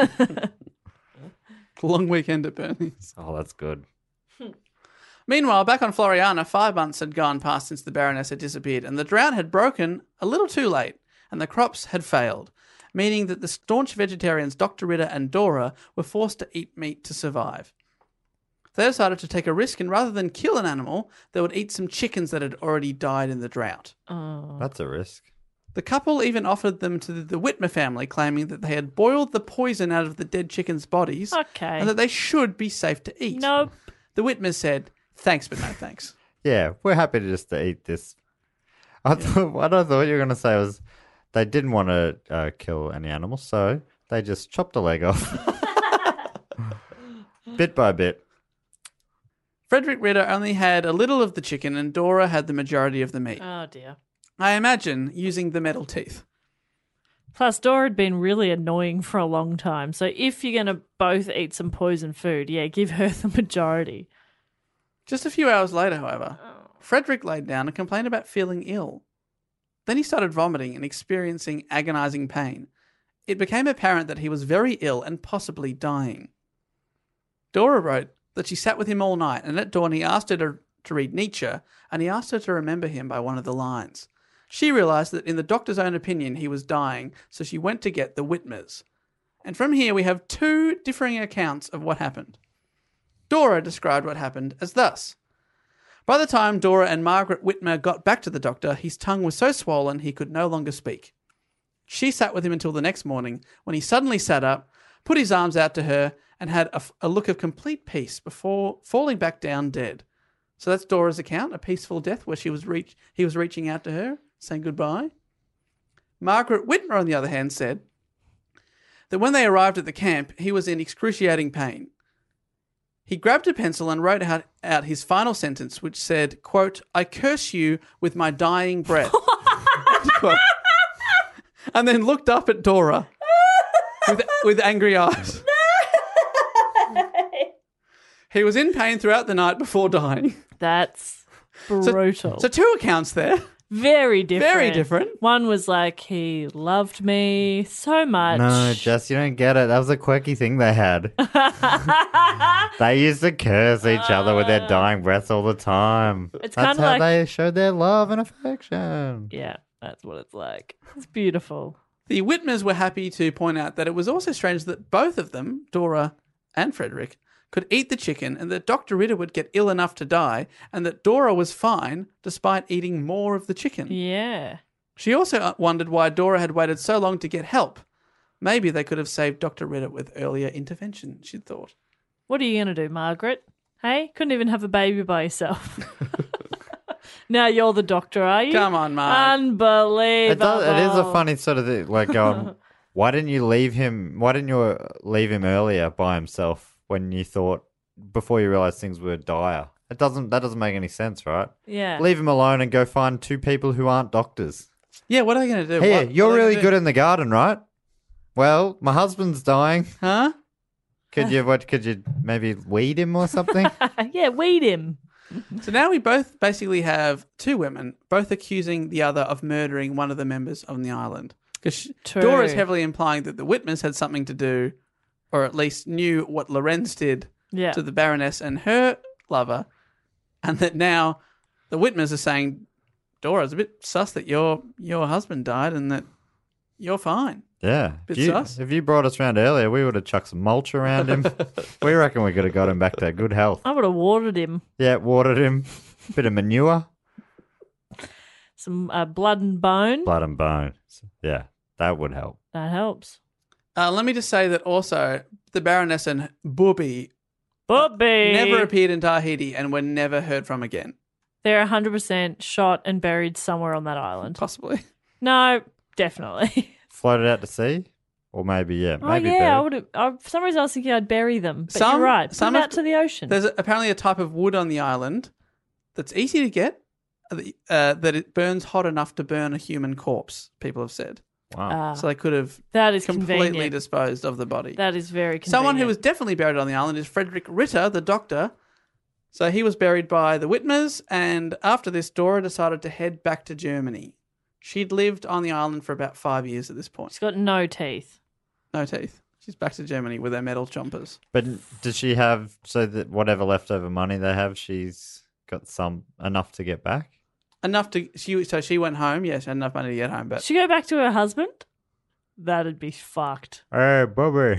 Long weekend at Bernie's. Oh, that's good. Meanwhile, back on Floriana, 5 months had gone past since the Baroness had disappeared, and the drought had broken a little too late, and the crops had failed, meaning that the staunch vegetarians Dr. Ritter and Dora were forced to eat meat to survive. They decided to take a risk, and rather than kill an animal, they would eat some chickens that had already died in the drought. That's a risk. The couple even offered them to the Whitmer family, claiming that they had boiled the poison out of the dead chickens' bodies Okay. and that they should be safe to eat. Nope. The Whitmers said, Thanks, but no thanks. Yeah, we're happy to just eat this. What I thought you were going to say was they didn't want to kill any animals, so they just chopped the leg off. Bit by bit. Frederick Ritter only had a little of the chicken and Dora had the majority of the meat. Oh, dear. I imagine using the metal teeth. Plus, Dora had been really annoying for a long time. So if you're going to both eat some poison food, yeah, give her the majority. Just a few hours later, however, Frederick laid down and complained about feeling ill. Then he started vomiting and experiencing agonizing pain. It became apparent that he was very ill and possibly dying. Dora wrote that she sat with him all night, and at dawn he asked her to read Nietzsche, and he asked her to remember him by one of the lines. She realised that in the doctor's own opinion he was dying, so she went to get the Whitmers. And from here we have two differing accounts of what happened. Dora described what happened as thus. By the time Dora and Margaret Whitmer got back to the doctor, his tongue was so swollen he could no longer speak. She sat with him until the next morning, when he suddenly sat up, put his arms out to her, and had a look of complete peace before falling back down dead. So that's Dora's account, a peaceful death where he was reaching out to her, saying goodbye. Margaret Whitmer, on the other hand, said that when they arrived at the camp, he was in excruciating pain. He grabbed a pencil and wrote out his final sentence, which said, quote, "I curse you with my dying breath." End quote. And then looked up at Dora with angry eyes. He was in pain throughout the night before dying. That's brutal. So two accounts there. Very different. Very different. One was like, he loved me so much. No, Jess, you don't get it. That was a quirky thing they had. They used to curse each other with their dying breaths all the time. It's That's kinda how like- they showed their love and affection. Yeah, that's what it's like. It's beautiful. The Whitmers were happy to point out that it was also strange that both of them, Dora and Frederick, could eat the chicken and that Dr. Ritter would get ill enough to die and that Dora was fine despite eating more of the chicken. Yeah. She also wondered why Dora had waited so long to get help. Maybe they could have saved Dr. Ritter with earlier intervention, she'd thought. What are you going to do, Margaret? Hey, couldn't even have a baby by yourself. Now you're the doctor, are you? Come on, Mark. Unbelievable. It is a funny sort of thing, like going, why didn't you leave him earlier by himself when you thought, before you realised things were dire? That doesn't make any sense, right? Yeah. Leave him alone and go find two people who aren't doctors. Yeah, what are they going to do? Here, What you're are they really gonna good do? in the garden, right? Well, my husband's dying. Huh? Could you maybe weed him or something? Yeah, weed him. So now we both basically have two women, both accusing the other of murdering one of the members on the island. Because True. Dora's heavily implying that the Whitmers had something to do, or at least knew what Lorenz did Yeah. to the Baroness and her lover, and that now the Whitmers are saying, Dora's a bit sus that your husband died and that you're fine. Yeah. Bit sus. If you brought us around earlier, we would have chucked some mulch around him. We reckon we could have got him back to good health. I would have watered him. Yeah, watered him. Bit of manure. Some blood and bone. Blood and bone. Yeah, that would help. That helps. Let me just say that also the Baroness and Bobby Bobby. never appeared in Tahiti and were never heard from again. They're 100% shot and buried somewhere on that island. Possibly. No, definitely. Floated out to sea? Or maybe, yeah. Oh, Maybe yeah, I buried. would have. For some reason, I was thinking I'd bury them. But Some- you're right. Put some them of- out to the ocean. There's apparently a type of wood on the island that's easy to get, that it burns hot enough to burn a human corpse, people have said. Wow. So they could have That is completely convenient. disposed of the body. That is very convenient. Someone who was definitely buried on the island is Frederick Ritter, the doctor. So he was buried by the Whitmers, and after this, Dora decided to head back to Germany. She'd lived on the island for about 5 years at this point. She's got no teeth. No teeth. She's back to Germany with her metal chompers. But does she have, so that whatever leftover money they have, she's got enough to get back? Enough to so she went home. Yes, she had enough money to get home, but She go back to her husband? That'd be fucked. Hey, Bobby.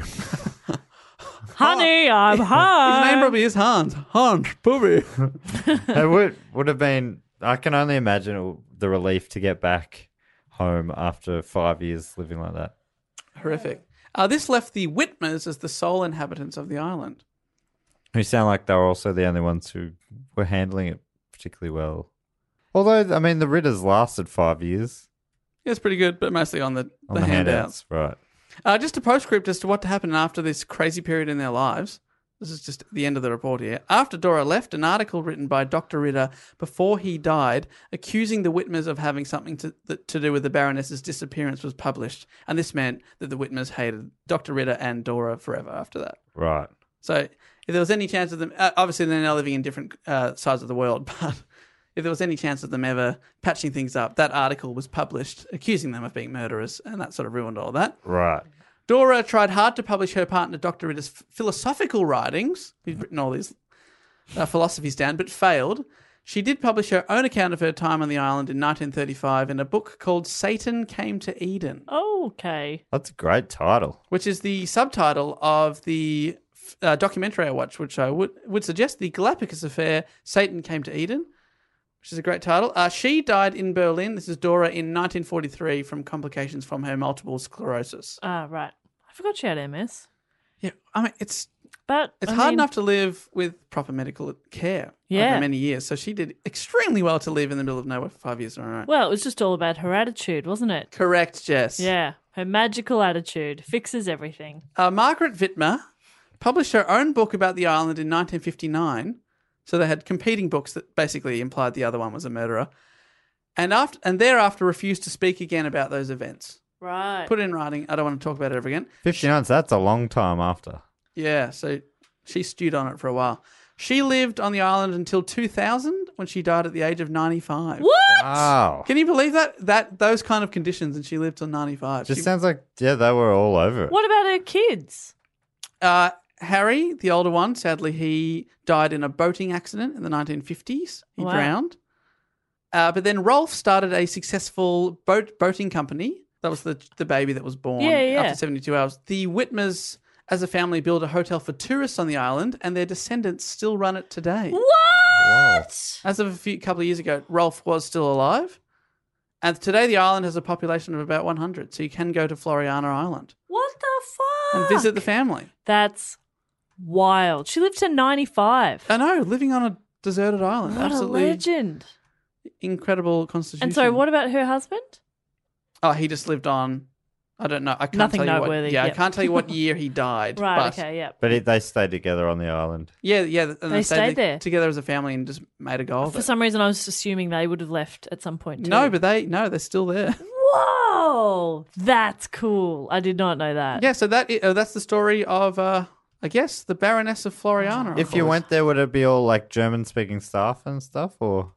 Honey, I'm home. his name probably is Hans. Hans, Bobby. It would have been, I can only imagine the relief to get back home after 5 years living like that. Horrific. This left the Whitmers as the sole inhabitants of the island. Who sound like they were also the only ones who were handling it particularly well. Although, I mean, the Ritters lasted 5 years. Yeah, it's pretty good, but mostly on the On the handouts. Right. Just a postscript as to what happened after this crazy period in their lives. This is just the end of the report here. After Dora left, an article written by Dr. Ritter before he died, accusing the Whitmers of having something to do with the Baroness's disappearance, was published. And this meant that the Whitmers hated Dr. Ritter and Dora forever after that. Right. So if there was any chance of them, obviously they're now living in different sides of the world, but if there was any chance of them ever patching things up, that article was published accusing them of being murderers, and that sort of ruined all that. Right. Dora tried hard to publish her partner Dr. Ritter's philosophical writings. He's written all these philosophies down, but failed. She did publish her own account of her time on the island in 1935 in a book called Satan Came to Eden, Okay. That's a great title. which is the subtitle of the documentary I watched, which I would suggest, The Galapagos Affair, Satan Came to Eden, which is a great title. She died in Berlin, this is Dora, in 1943 from complications from her multiple sclerosis. Right. I forgot she had MS. Yeah, I mean, it's But hard enough to live with proper medical care Yeah. over many years. So she did extremely well to live in the middle of nowhere for 5 years. All right. Well, it was just all about her attitude, wasn't it? Correct, Jess. Yeah. Her magical attitude fixes everything. Margaret Wittmer published her own book about the island in 1959. So they had competing books that basically implied the other one was a murderer. And thereafter refused to speak again about those events. Right. Put it in writing. I don't want to talk about it ever again. 59, so that's a long time after. Yeah, so she stewed on it for a while. She lived on the island until 2000 when she died at the age of 95. What? Wow. Can you believe that those kind of conditions, and she lived till 95? Just sounds like, yeah, they were all over it. What about her kids? Harry, the older one, sadly, he died in a boating accident in the 1950s. He Wow. drowned. But then Rolf started a successful boating company. That was the baby that was born Yeah. after 72 hours. The Whitmers, as a family, built a hotel for tourists on the island, and their descendants still run it today. What? As of couple of years ago, Rolf was still alive. And today the island has a population of about 100, so you can go to Floriana Island What the fuck? and visit the family. That's wild. She lived to 95. I know, living on a deserted island. What Absolutely a legend. incredible constitution. And so what about her husband? Oh, he just lived on, I don't know. I can't Nothing tell you what. noteworthy, Yeah, I yep. can't tell you what year he died. Right, but okay, yeah. But they stayed together on the island. Yeah. And They stayed there. together as a family and just made a go of For it. some reason, I was assuming they would have left at some point too. No, but they're still there. Whoa! That's cool. I did not know that. Yeah, so that's the story of, I guess, the Baroness of Floriana. If you went there, would it be all like German-speaking staff and stuff, or?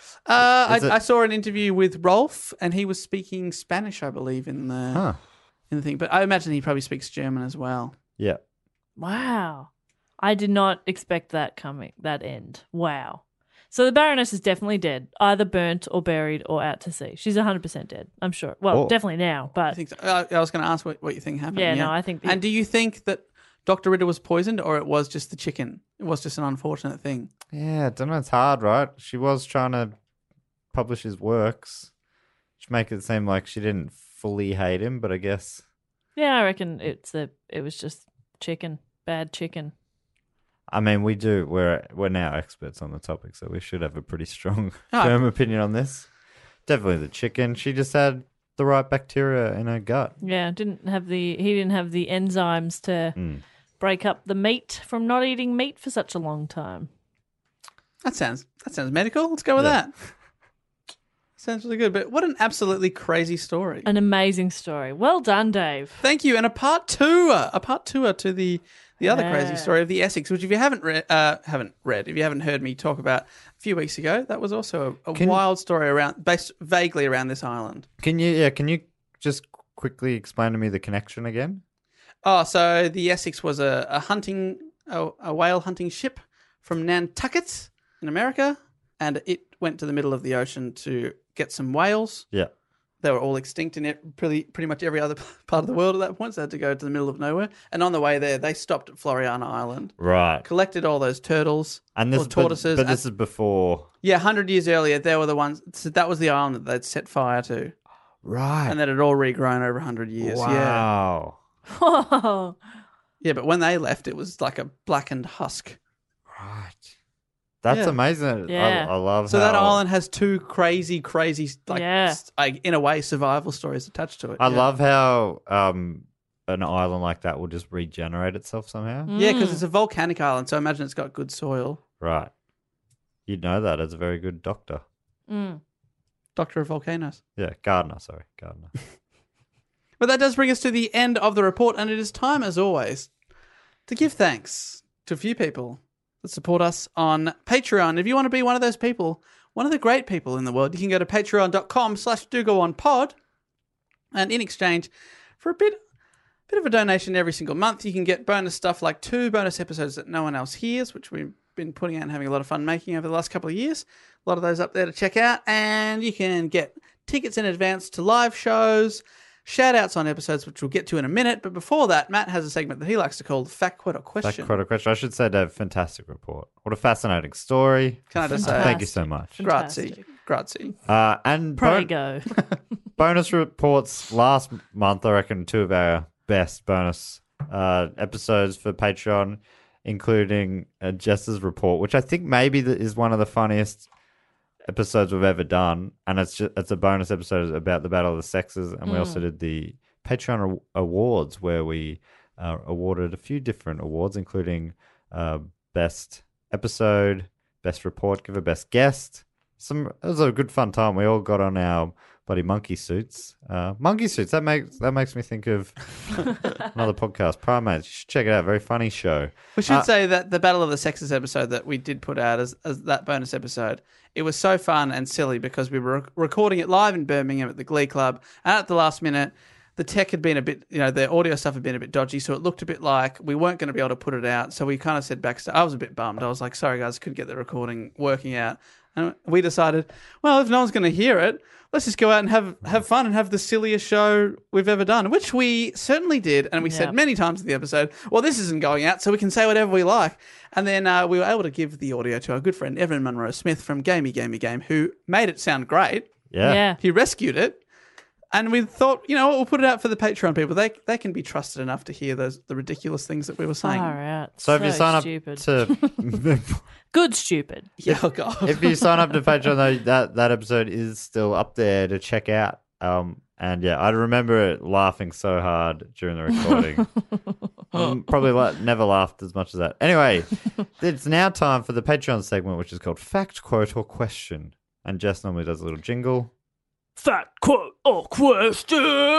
I saw an interview with Rolf, and he was speaking Spanish, I believe, in the thing. But I imagine he probably speaks German as well. Yeah. Wow. I did not expect that end. Wow. So the Baroness is definitely dead, either burnt or buried or out to sea. She's 100% dead, I'm sure. Well, Oh. definitely now, I but think so. I was going to ask what you think happened. Yeah, no, I think- And do you think that Dr. Ritter was poisoned, or it was just the chicken? It was just an unfortunate thing. Yeah, I don't know. It's hard, right? She was trying to publish his works, which make it seem like she didn't fully hate him, but I guess. yeah, I reckon it was just chicken, bad chicken. I mean, we're now experts on the topic, so we should have a pretty strong, Oh. firm opinion on this. Definitely the chicken. She just had the right bacteria in her gut. Yeah, he didn't have the enzymes to break up the meat from not eating meat for such a long time. That sounds medical. Let's go with that. Sounds really good. But what an absolutely crazy story. An amazing story. Well done, Dave. Thank you. And a part tour to the other crazy story of the Essex, which if you haven't read, if you haven't heard me talk about a few weeks ago, that was also a wild story based vaguely around this island. Can you just quickly explain to me the connection again? Oh, so the Essex was a whale hunting ship from Nantucket in America, and it went to the middle of the ocean to get some whales. Yeah. They were all extinct in pretty much every other part of the world at that point, so they had to go to the middle of nowhere. And on the way there, they stopped at Floriana Island, Right. collected all those turtles And or tortoises. But this is before. Yeah, 100 years earlier, they were the ones. So that was the island that they'd set fire to, Right. and that had all regrown over 100 years. Wow. Whoa. Yeah, but when they left, it was like a blackened husk. That's Yeah. amazing. Yeah. I love So how that island has two crazy, like, Yeah. like in a way, survival stories attached to it. I Yeah. love how an island like that will just regenerate itself somehow. Yeah, because it's a volcanic island, so I imagine it's got good soil. Right. You'd know that as a very good doctor. Doctor of Volcanoes. Yeah, gardener. Sorry, gardener. But that does bring us to the end of the report, and it is time, as always, to give thanks to a few people that support us on Patreon. If you want to be one of those people, one of the great people in the world, you can go to patreon.com/dogoonpod, and in exchange for a bit of a donation every single month, you can get bonus stuff like 2 bonus episodes that no one else hears, which we've been putting out and having a lot of fun making over the last couple of years. A lot of those up there to check out, and you can get tickets in advance to live shows, shout-outs on episodes, which we'll get to in a minute. But before that, Matt has a segment that he likes to call Fact, Quote, or Question. That quite a question. I should say, Dave, fantastic report. What a fascinating story. Can I just say, Thank you so much. grazie, grazie. And Prego. bonus reports last month, I reckon 2 of our best bonus episodes for Patreon, including Jess's report, which I think maybe is one of the funniest episodes we've ever done, and it's a bonus episode about the Battle of the Sexes, and we also did the Patreon awards where we awarded a few different awards, including best episode, best report giver, best guest. It was a good fun time. We all got on our bloody monkey suits. Monkey suits, that makes me think of another podcast, Primates. You should check it out. Very funny show. We should say that the Battle of the Sexes episode that we did put out as that bonus episode, it was so fun and silly because we were recording it live in Birmingham at the Glee Club, and at the last minute, the tech had been a bit, the audio stuff had been a bit dodgy, so it looked a bit like we weren't going to be able to put it out. So we kind of said backstage, I was a bit bummed. I was like, sorry guys, couldn't get the recording working out. And we decided, well, if no one's going to hear it, let's just go out and have fun and have the silliest show we've ever done, which we certainly did. And we said many times in the episode, well, this isn't going out, so we can say whatever we like. And then we were able to give the audio to our good friend Evan Monroe Smith from Gamey Game, who made it sound great. Yeah. He rescued it. And we thought, you know what, we'll put it out for the Patreon people. They can be trusted enough to hear the ridiculous things that we were saying. Far out. So if you sign stupid. up to Good stupid. Yeah, oh God. if you sign up to Patreon, though, that episode is still up there to check out. And yeah, I remember laughing so hard during the recording. Probably never laughed as much as that. Anyway, it's now time for the Patreon segment, which is called Fact, Quote, or Question. And Jess normally does a little jingle. Fact, quote, or question.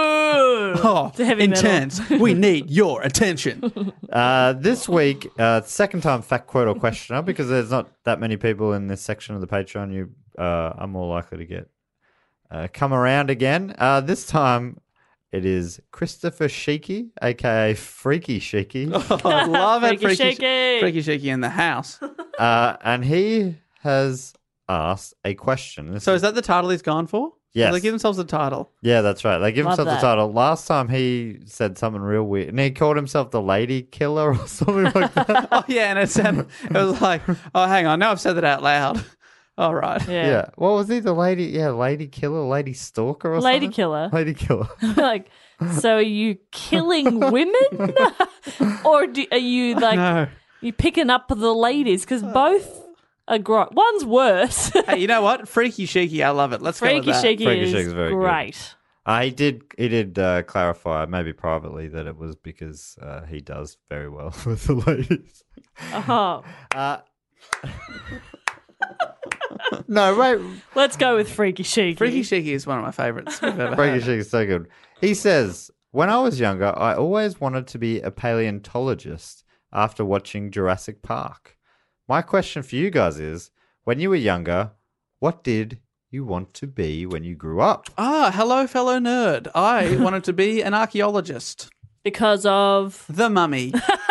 Oh, It's a heavy metal. intense. We need your attention. This week, second time Fact, Quote, or Questioner, because there's not that many people in this section of the Patreon. You are more likely to get come around again. This time, it is Christopher Sheeky, a.k.a. Freaky Sheeky. Oh, I love it. Freaky Shaky. Freaky Shaky in the house. And he has asked a question. So is that the title he's gone for? Yes. They give themselves a title. Yeah, that's right. They give Love themselves that. the title. Last time he said something real weird, and he called himself the Lady Killer or something like that. Oh, yeah, and it was like, oh, hang on, now I've said that out loud. All right. Yeah. What was he? The lady? Yeah, Lady Killer, Lady Stalker or Lady something? Killer. Lady Killer. Like, so are you killing women? Or are you like, No. you picking up the ladies? Because both are great. One's worse. Hey, you know what? Freaky Shaky, I love it. Let's go with Freaky that. Shaky Freaky is Shaky's very good. great. He did clarify, maybe privately, that it was because he does very well with the ladies. Oh, No, wait. let's go with Freaky Shaky. Freaky Shaky is one of my favourites we've ever Freaky had. Shaky is so good. He says, when I was younger, I always wanted to be a paleontologist after watching Jurassic Park. My question for you guys is, when you were younger, what did you want to be when you grew up? Ah, hello, fellow nerd. I wanted to be an archaeologist. Because of... The Mummy.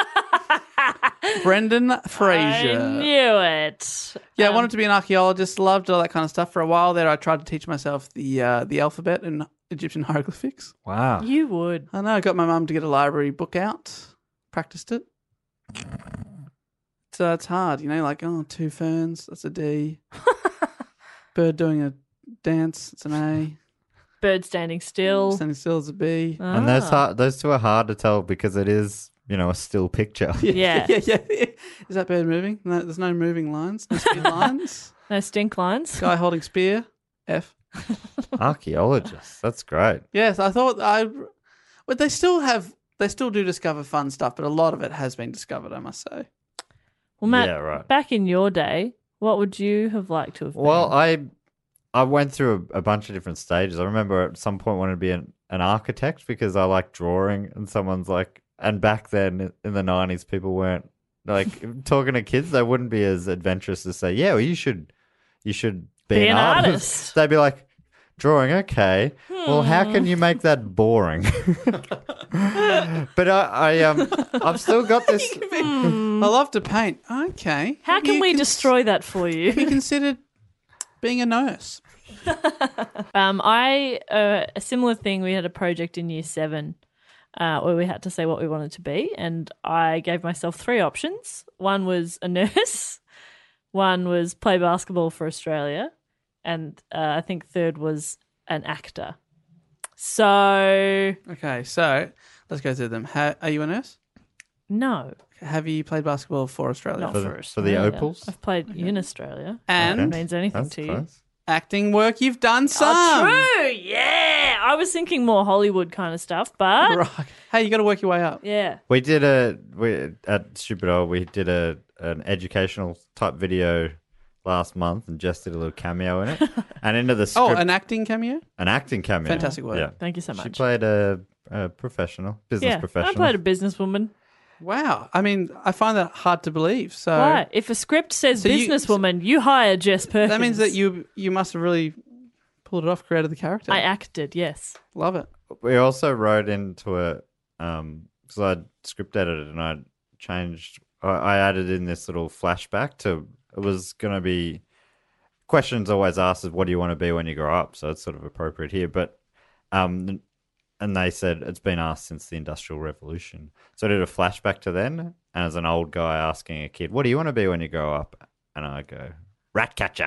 Brendan Fraser. I knew it. Yeah, I wanted to be an archaeologist. Loved all that kind of stuff. For a while there, I tried to teach myself the alphabet and Egyptian hieroglyphics. Wow. You would. I know. I got my mum to get a library book out. Practiced it. So it's hard, like, 2 ferns, that's a D. Bird doing a dance, it's an A. Bird standing still. Standing still is a B. And those two are hard to tell because it is a still picture. Yeah. yeah. Is that bird moving? No, there's no moving lines. No speed lines. No stink lines. Guy holding spear. F. Archaeologists. That's great. Yes, I thought but they still do discover fun stuff, but a lot of it has been discovered, I must say. Well, Matt, Yeah, right. back in your day, what would you have liked to have been? Well, I went through a bunch of different stages. I remember at some point wanted to be an architect because I like drawing, and someone's like, and back then in the 90s, people weren't like talking to kids. They wouldn't be as adventurous to say, yeah, well, you should be an artist. They'd be like, drawing, okay. Well, how can you make that boring? But I've still got this. I love to paint. Okay. How can we destroy that for you? Have you considered being a nurse? A similar thing. We had a project in year 7 where we had to say what we wanted to be, and I gave myself 3 options. One was a nurse, one was play basketball for Australia, and I think third was an actor. So Okay, so let's go through them. Are you a nurse? no, Have you played basketball for Australia? not For for, the Australia. Opals? I've played in Australia. And If it means anything That's to you. close. acting work, you've done some. Oh, true. Yeah, I was thinking more Hollywood kind of stuff, but Right. Hey, you got to work your way up. yeah. We did at Stupid Old, we did an educational type video last month, and Jess did a little cameo in it. And into the script, Oh, an acting cameo? an acting cameo. Fantastic work. Yeah. Thank you so She much. played a professional, business yeah, professional. I played a businesswoman. Wow. I mean, I find that hard to believe. So Why? If a script says So you- businesswoman, you hire Jess Perkins. that means that you must have really pulled it off, created the character. I acted, yes. Love it. We also wrote into it because I'd script edited and I changed. I added in this little flashback to. It was going to be questions always asked is what do you want to be when you grow up? So it's sort of appropriate here, but and they said it's been asked since the Industrial Revolution. So I did a flashback to then, and as an old guy asking a kid, "What do you want to be when you grow up?" And I go, "Rat catcher."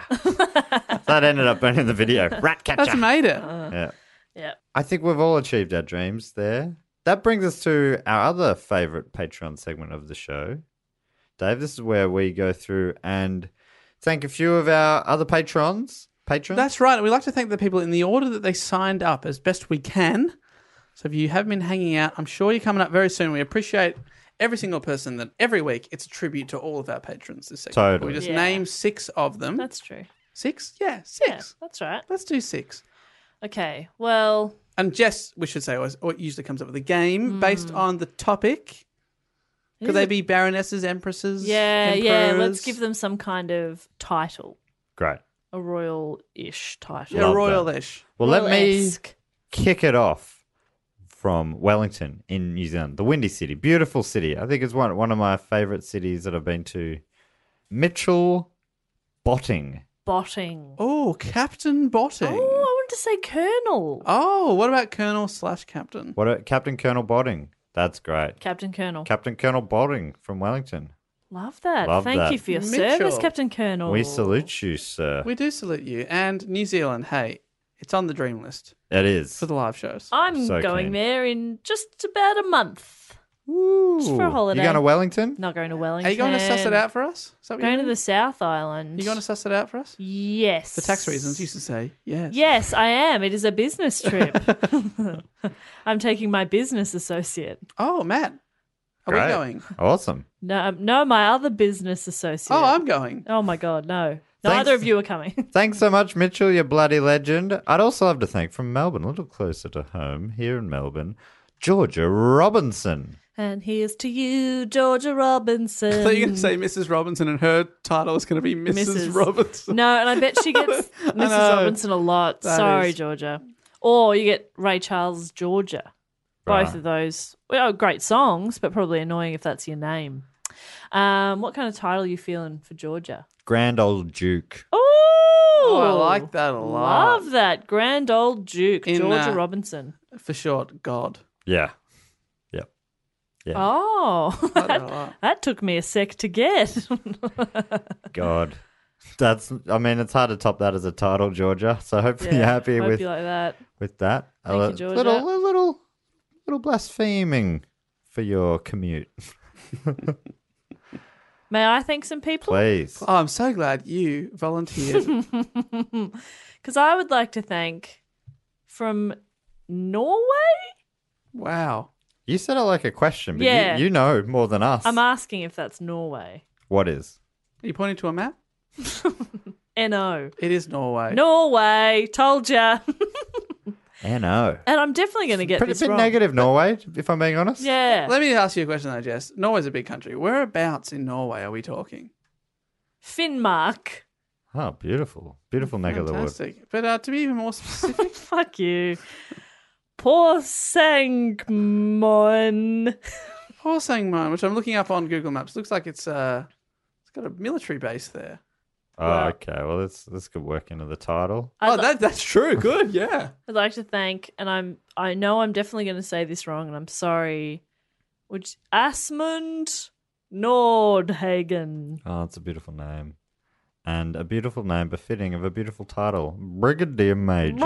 That ended up being in the video. Rat catcher. That's made it. Yeah. Yeah. I think we've all achieved our dreams there. That brings us to our other favourite Patreon segment of the show. Dave, this is where we go through and thank a few of our other patrons. That's right. We like to thank the people in the order that they signed up as best we can. So if you have been hanging out, I'm sure you're coming up very soon. We appreciate every single person that every week it's a tribute to all of our patrons this segment. Totally. We just Yeah. name 6 of them. That's true. 6? Yeah, 6. Yeah, that's right. Let's do 6. Okay, well, And Jess, we should say, always usually comes up with a game based on the topic. Could they be baronesses, empresses? yeah, let's emperors? give them some kind of title. Great. A royal-ish title. Yeah, Love royal-ish. Well, let me Royal-esque. kick it off from Wellington in New Zealand, the Windy City. Beautiful city. I think it's one of my favourite cities that I've been to. Mitchell Botting. Botting. Oh, Captain Botting. Oh, I wanted to say Colonel. Oh, what about Colonel/Captain? Captain Colonel Botting. That's great. Captain Colonel. Captain Colonel Botting from Wellington. Love that. Love Thank that. you for your Mitchell. service, Captain Colonel. We salute you, sir. We do salute you. And New Zealand, hey, it's on the dream list It is. for the live shows. I'm So going keen. there in just about a month. Ooh. Just for a holiday. You going to Wellington? Not going to Wellington. Are you going to suss it out for us? Is that what Going you're to doing? the South Island. You going to suss it out for us? Yes. For tax reasons, you used to say yes. Yes, I am. It is a business trip. I'm taking my business associate. Oh, Matt. Are Great. we going? Awesome. No, my other business associate. Oh, I'm going. Oh my God, no. Thanks. Neither of you are coming. Thanks so much, Mitchell, you bloody legend. I'd also love to thank from Melbourne, a little closer to home, here in Melbourne, Georgia Robinson. And here's to you, Georgia Robinson. I thought you were going to say Mrs. Robinson and her title is going to be Mrs. Robinson. No, and I bet she gets Mrs. know. Robinson a lot. That Sorry, is- Georgia. Or you get Ray Charles Georgia. Both Right. of those, well, great songs, but probably annoying if that's your name. What kind of title are you feeling for Georgia? Grand Old Duke. Oh, I like that a lot. Love that. Grand Old Duke, In, Georgia Robinson. For short, God. Yeah. Yep. Yeah. Oh, I like that a lot. that took me a sec to get. God. It's hard to top that as a title, Georgia. So hopefully Yeah, you're happy hope with you like that. with that. Thank you, Georgia. Little blaspheming for your commute, May I thank some people? please. Oh, I'm so glad you volunteered. Because I would like to thank from Norway. Wow. You said it like a question, but Yeah. you know more than us. I'm asking if that's Norway. What is? Are you pointing to a map? N-O. It is Norway. Norway. Told ya. N-O. And I'm definitely going to get Pretty this bit wrong. negative, Norway, if I'm being honest. Yeah. Let me ask you a question though, Jess. Norway's a big country. Whereabouts in Norway are we talking? Finnmark. Oh, beautiful. Beautiful neck of the woods. Fantastic. But to be even more specific, Fuck you. Porsangmon. Horsangmon, which I'm looking up on Google Maps, looks like it's got a military base there. Oh, Wow. okay. Well, this could work into the title. That's true. Good, yeah. I'd like to thank, and I know I'm definitely going to say this wrong, and I'm sorry. Which Asmund Nordhagen. Oh, it's a beautiful name. And a beautiful name befitting of a beautiful title. Brigadier Major.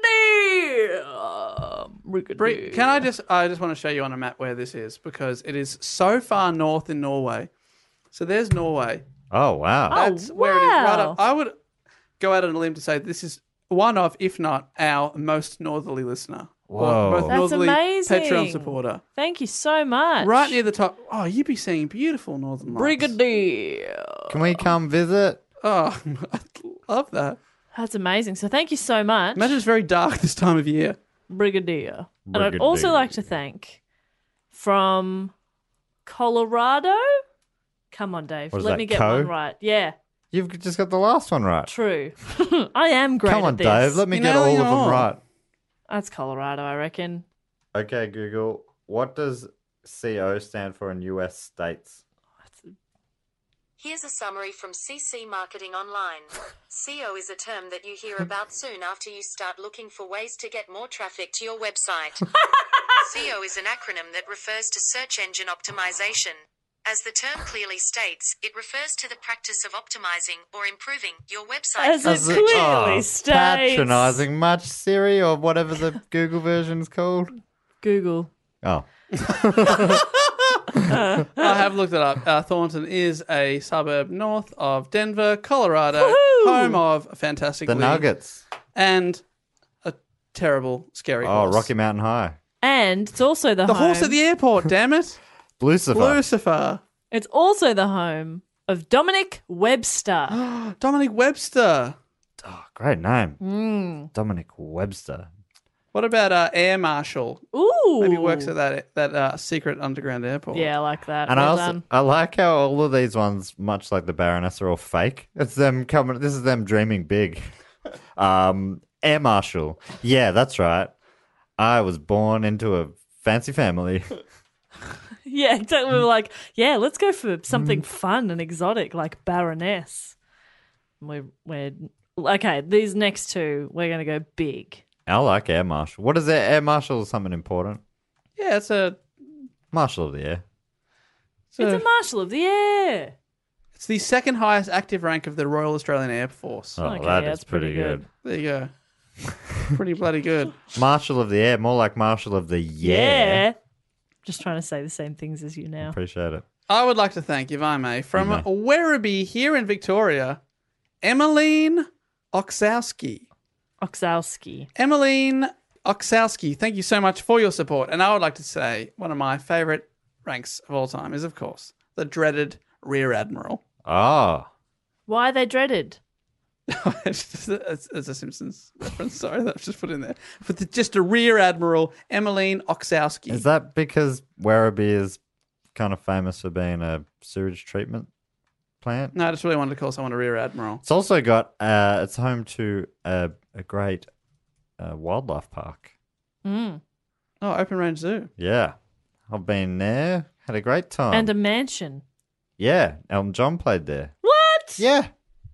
Brigadier. Can I just want to show you on a map where this is because it is so far north in Norway. So there's Norway. Oh, wow. That's where it is right wow. up. I would go out on a limb to say this is one of, if not our most northerly listener. Whoa. Or most That's northerly amazing. Patreon supporter. Thank you so much. Right near the top. Oh, you'd be seeing beautiful northern lights. Brigadier. Can we come visit? Oh, I love that. That's amazing. So thank you so much. Imagine it's very dark this time of year. Brigadier. And I'd also like to thank from Colorado. Come on, Dave. What is Let that, me get Co? one right. Yeah, You've just got the last one right. true. I am great Come on, at this. Dave. Let me You get know all you of them are. right. That's Colorado, I reckon. Okay, Google. What does CO stand for in US states? Here's a summary from CC Marketing Online. CO is a term that you hear about soon after you start looking for ways to get more traffic to your website. CO is an acronym that refers to search engine optimization. As the term clearly states, it refers to the practice of optimizing or improving your website. As it clearly states. Patronising much, Siri, or whatever the Google version's called. Google. Oh. I have looked it up. Thornton is a suburb north of Denver, Colorado, Woohoo! home of a fantastic The league Nuggets. and a terrible, scary Oh, horse. Rocky Mountain High. And it's also the home. horse at the airport, damn it. Lucifer. Lucifer. It's also the home of Dominic Webster. Dominic Webster. Oh, great name. Hmm. Dominic Webster. What about Air Marshal? Ooh. Maybe works at that secret underground airport. Yeah, I like that. And Well I done. like how all of these ones, much like the Baroness, are all fake. It's them coming. This is them dreaming big. Air Marshal. Yeah, that's right. I was born into a fancy family. Yeah, exactly. We were like, yeah, let's go for something fun and exotic like Baroness. We're okay. These next two, we're going to go big. I like Air Marshal. What is Air Marshal? Is something important? Yeah, it's a Marshal of the Air. It's a Marshal of the Air. It's the second highest active rank of the Royal Australian Air Force. Oh, Okay, that is that's pretty pretty good. There you go. Pretty bloody good. Marshal of the Air, more like Marshal of the Yeah. Just trying to say the same things as you now. Appreciate it. I would like to thank, if I may, from You may. Werribee here in Victoria, Emmeline Oksowski. Oksowski. Emmeline Oksowski, thank you so much for your support. And I would like to say one of my favourite ranks of all time is, of course, the dreaded Rear Admiral. Oh. Why are they dreaded? It's a Simpsons reference, sorry, that's just put in there. But just a Rear Admiral, Emmeline Oksowski. Is that because Werribee is kind of famous for being a sewage treatment plant? No, I just really wanted to call someone a Rear Admiral. It's also got, it's home to a great wildlife park. Mm. Oh, Open Range Zoo. Yeah. I've been there, had a great time. And a mansion. Yeah, Elton John played there. What? Yeah.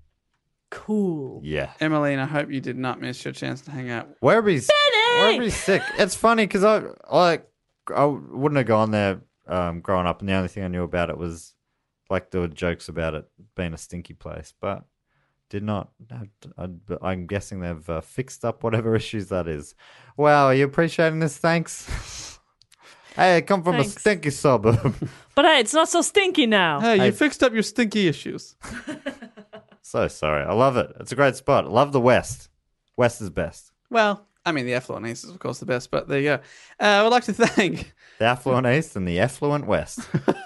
Cool. Yeah. Emmeline, I hope you did not miss your chance to hang out. Werribee's sick. It's funny because I wouldn't have gone there growing up, and the only thing I knew about it was like there were jokes about it being a stinky place, but did not. I'm guessing they've fixed up whatever issues that is. Wow, are you appreciating this? Thanks. Hey, I come from Thanks. a stinky suburb. But hey, it's not so stinky now. Hey, you fixed up your stinky issues. So sorry. I love it. It's a great spot. I love the West. West is best. Well, I mean, the affluent East is, of course, the best, but there you go. I would like to thank... The affluent East and the effluent West.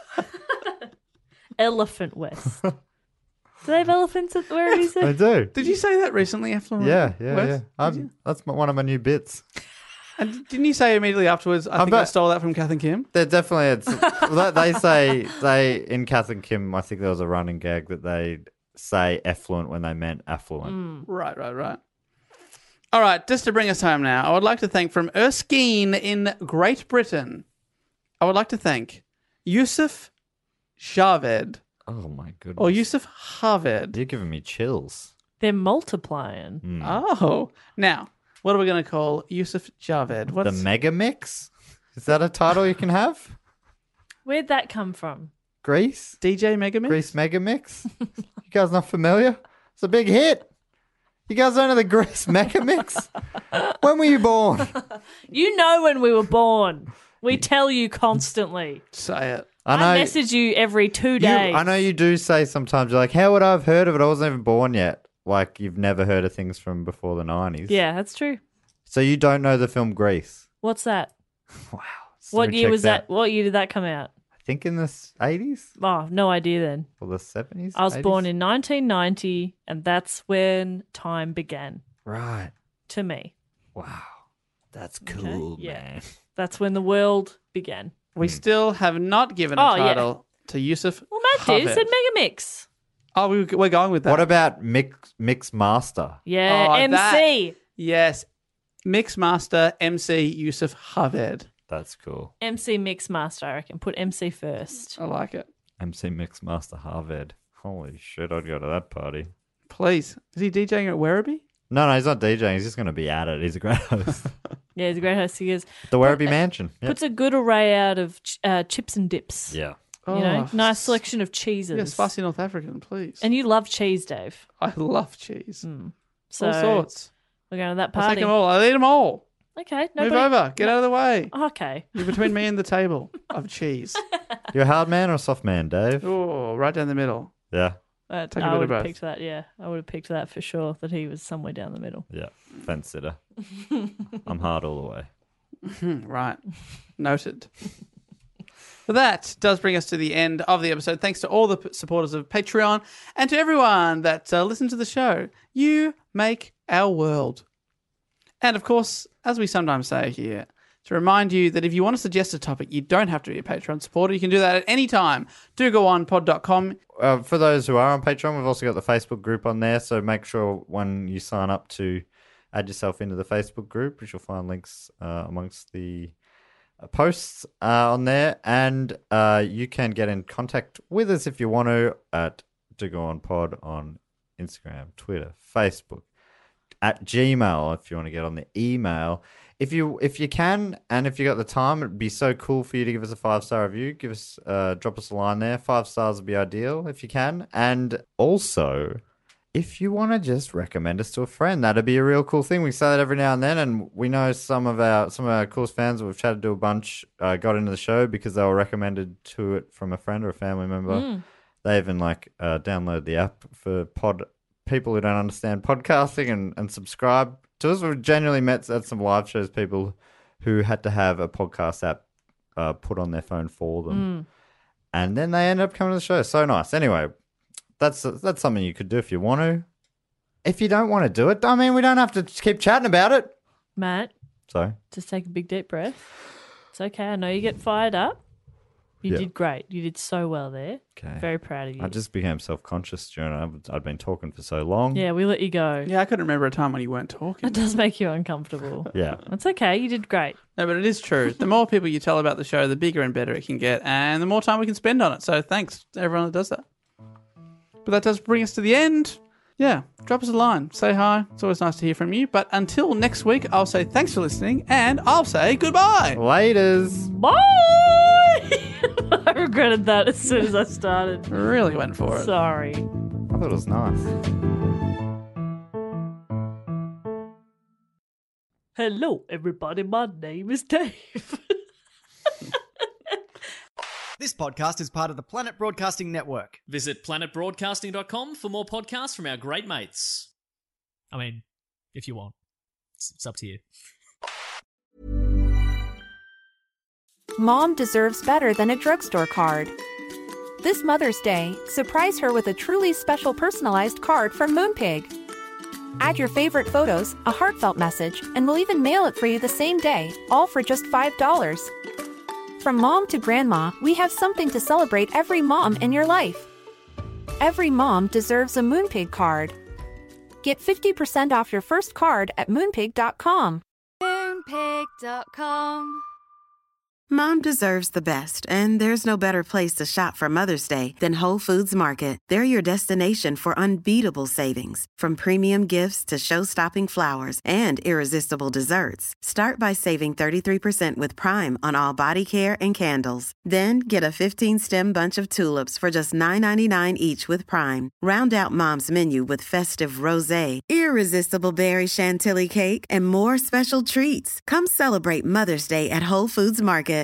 Elephant West. Do they have elephants at where he I said? do. Did you say that recently, affluent Yeah. West? That's one of my new bits. And didn't you say immediately afterwards, I think I stole that from Kath and Kim? They're definitely. They say in Kath and Kim. I think there was a running gag that they say effluent when they meant affluent. Right. All right, just to bring us home now, I would like to thank from Erskine in Great Britain. I would like to thank Yusuf Javed. Oh my goodness! Or Yusuf Javed. You're giving me chills. They're multiplying. Oh. Now, what are we going to call Yusuf Javed? The Mega Mix? Is that a title you can have? Where'd that come from? Greece? DJ Megamix? Greece Mega Mix? You guys not familiar? It's a big hit. You guys don't know the Greece Mega Mix? When were you born? You know when we were born. We tell you constantly. Say it. I message you every 2 days. I know you do say sometimes, you're like, how would I have heard of it? I wasn't even born yet. Like, you've never heard of things from before the 90s. Yeah, that's true. So you don't know the film Grease? What's that? Wow. What year was that? What year did that come out? I think in the 80s Oh, no idea then. or the 70s. I was 80s? born in 1990, and that's when time began Right. to me. Wow. That's cool, yeah. man. That's when the world began. We still have not given a Oh, yeah. title to Yusuf Well, Matt did. Javed. Said Megamix. Oh, we're going with that. What about Mix Master? Yeah, Oh, MC. Yes. Mixmaster MC Yusuf Javed. That's cool. MC Mixmaster, I reckon. Put MC first. I like it. MC Mix Master Harvard. Holy shit, I'd go to that party. Please. Is he DJing at Werribee? No, he's not DJing. He's just going to be at it. He's a great host. Yeah, he's a great host. He is. The Werribee Mansion. Yep. Puts a good array out of chips and dips. Yeah. You know, nice selection of cheeses. Yes, spicy North African, please. And you love cheese, Dave. I love cheese. So All sorts. we're going to that I'll party. take them all. I'll eat them all. Okay. Move over. Get out of the way. Okay. You're between me and the table of cheese. You're a hard man or a soft man, Dave? Oh, right down the middle. Yeah. Take a I bit of would have both. picked that, yeah. I would have picked that for sure, that he was somewhere down the middle. Yeah. Fence sitter. I'm hard all the way. Right. Noted. But that does bring us to the end of the episode. Thanks to all the supporters of Patreon and to everyone that listens to the show. You make our world. And of course, as we sometimes say here, to remind you that if you want to suggest a topic, you don't have to be a Patreon supporter. You can do that at any time. Do go on pod.com. For those who are on Patreon, we've also got the Facebook group on there. So make sure when you sign up to add yourself into the Facebook group, which you'll find links amongst the posts on there. And you can get in contact with us if you want to at Do Go On Pod on Instagram, Twitter, Facebook, at Gmail if you want to get on the email. If you can, and if you got the time, it'd be so cool for you to give us a 5-star review. Give us, drop us a line there. 5 stars would be ideal if you can. And also, if you want to just recommend us to a friend, that'd be a real cool thing. We say that every now and then, and we know some of our coolest fans that we've chatted to a bunch got into the show because they were recommended to it from a friend or a family member. They even download the app for people who don't understand podcasting and subscribe to us. We've genuinely met at some live shows people who had to have a podcast app put on their phone for them. And then they end up coming to the show. So nice. Anyway, that's something you could do if you want to. If you don't want to do it, I mean, we don't have to keep chatting about it. Matt, Sorry. just take a big deep breath. It's okay. I know you get fired up. You Yeah. did great. You did so well there. Okay. Very proud of you. I just became self-conscious during I'd been talking for so long. Yeah, we let you go. Yeah, I couldn't remember a time when you weren't talking. It does make you uncomfortable. Yeah. That's okay. You did great. No, but it is true. The more people you tell about the show, the bigger and better it can get, and the more time we can spend on it. So thanks to everyone that does that. But that does bring us to the end. Yeah, drop us a line. Say hi. It's always nice to hear from you. But until next week, I'll say thanks for listening, and I'll say goodbye. Laters. Bye! I regretted that as soon as I started. Really went for it. Sorry. I thought it was nice. Hello, everybody. My name is Dave. podcast is part of the Planet Broadcasting Network. Visit planetbroadcasting.com for more podcasts from our great mates. I mean, if you want. It's up to you. Mom deserves better than a drugstore card. This Mother's Day, surprise her with a truly special personalized card from Moonpig. Add your favorite photos, a heartfelt message, and we'll even mail it for you the same day, all for just $5. From mom to grandma, we have something to celebrate every mom in your life. Every mom deserves a Moonpig card. Get 50% off your first card at moonpig.com. Moonpig.com. Mom deserves the best, and there's no better place to shop for Mother's Day than Whole Foods Market. They're your destination for unbeatable savings, from premium gifts to show-stopping flowers and irresistible desserts. Start by saving 33% with Prime on all body care and candles. Then get a 15-stem bunch of tulips for just $9.99 each with Prime. Round out Mom's menu with festive rosé, irresistible berry chantilly cake, and more special treats. Come celebrate Mother's Day at Whole Foods Market.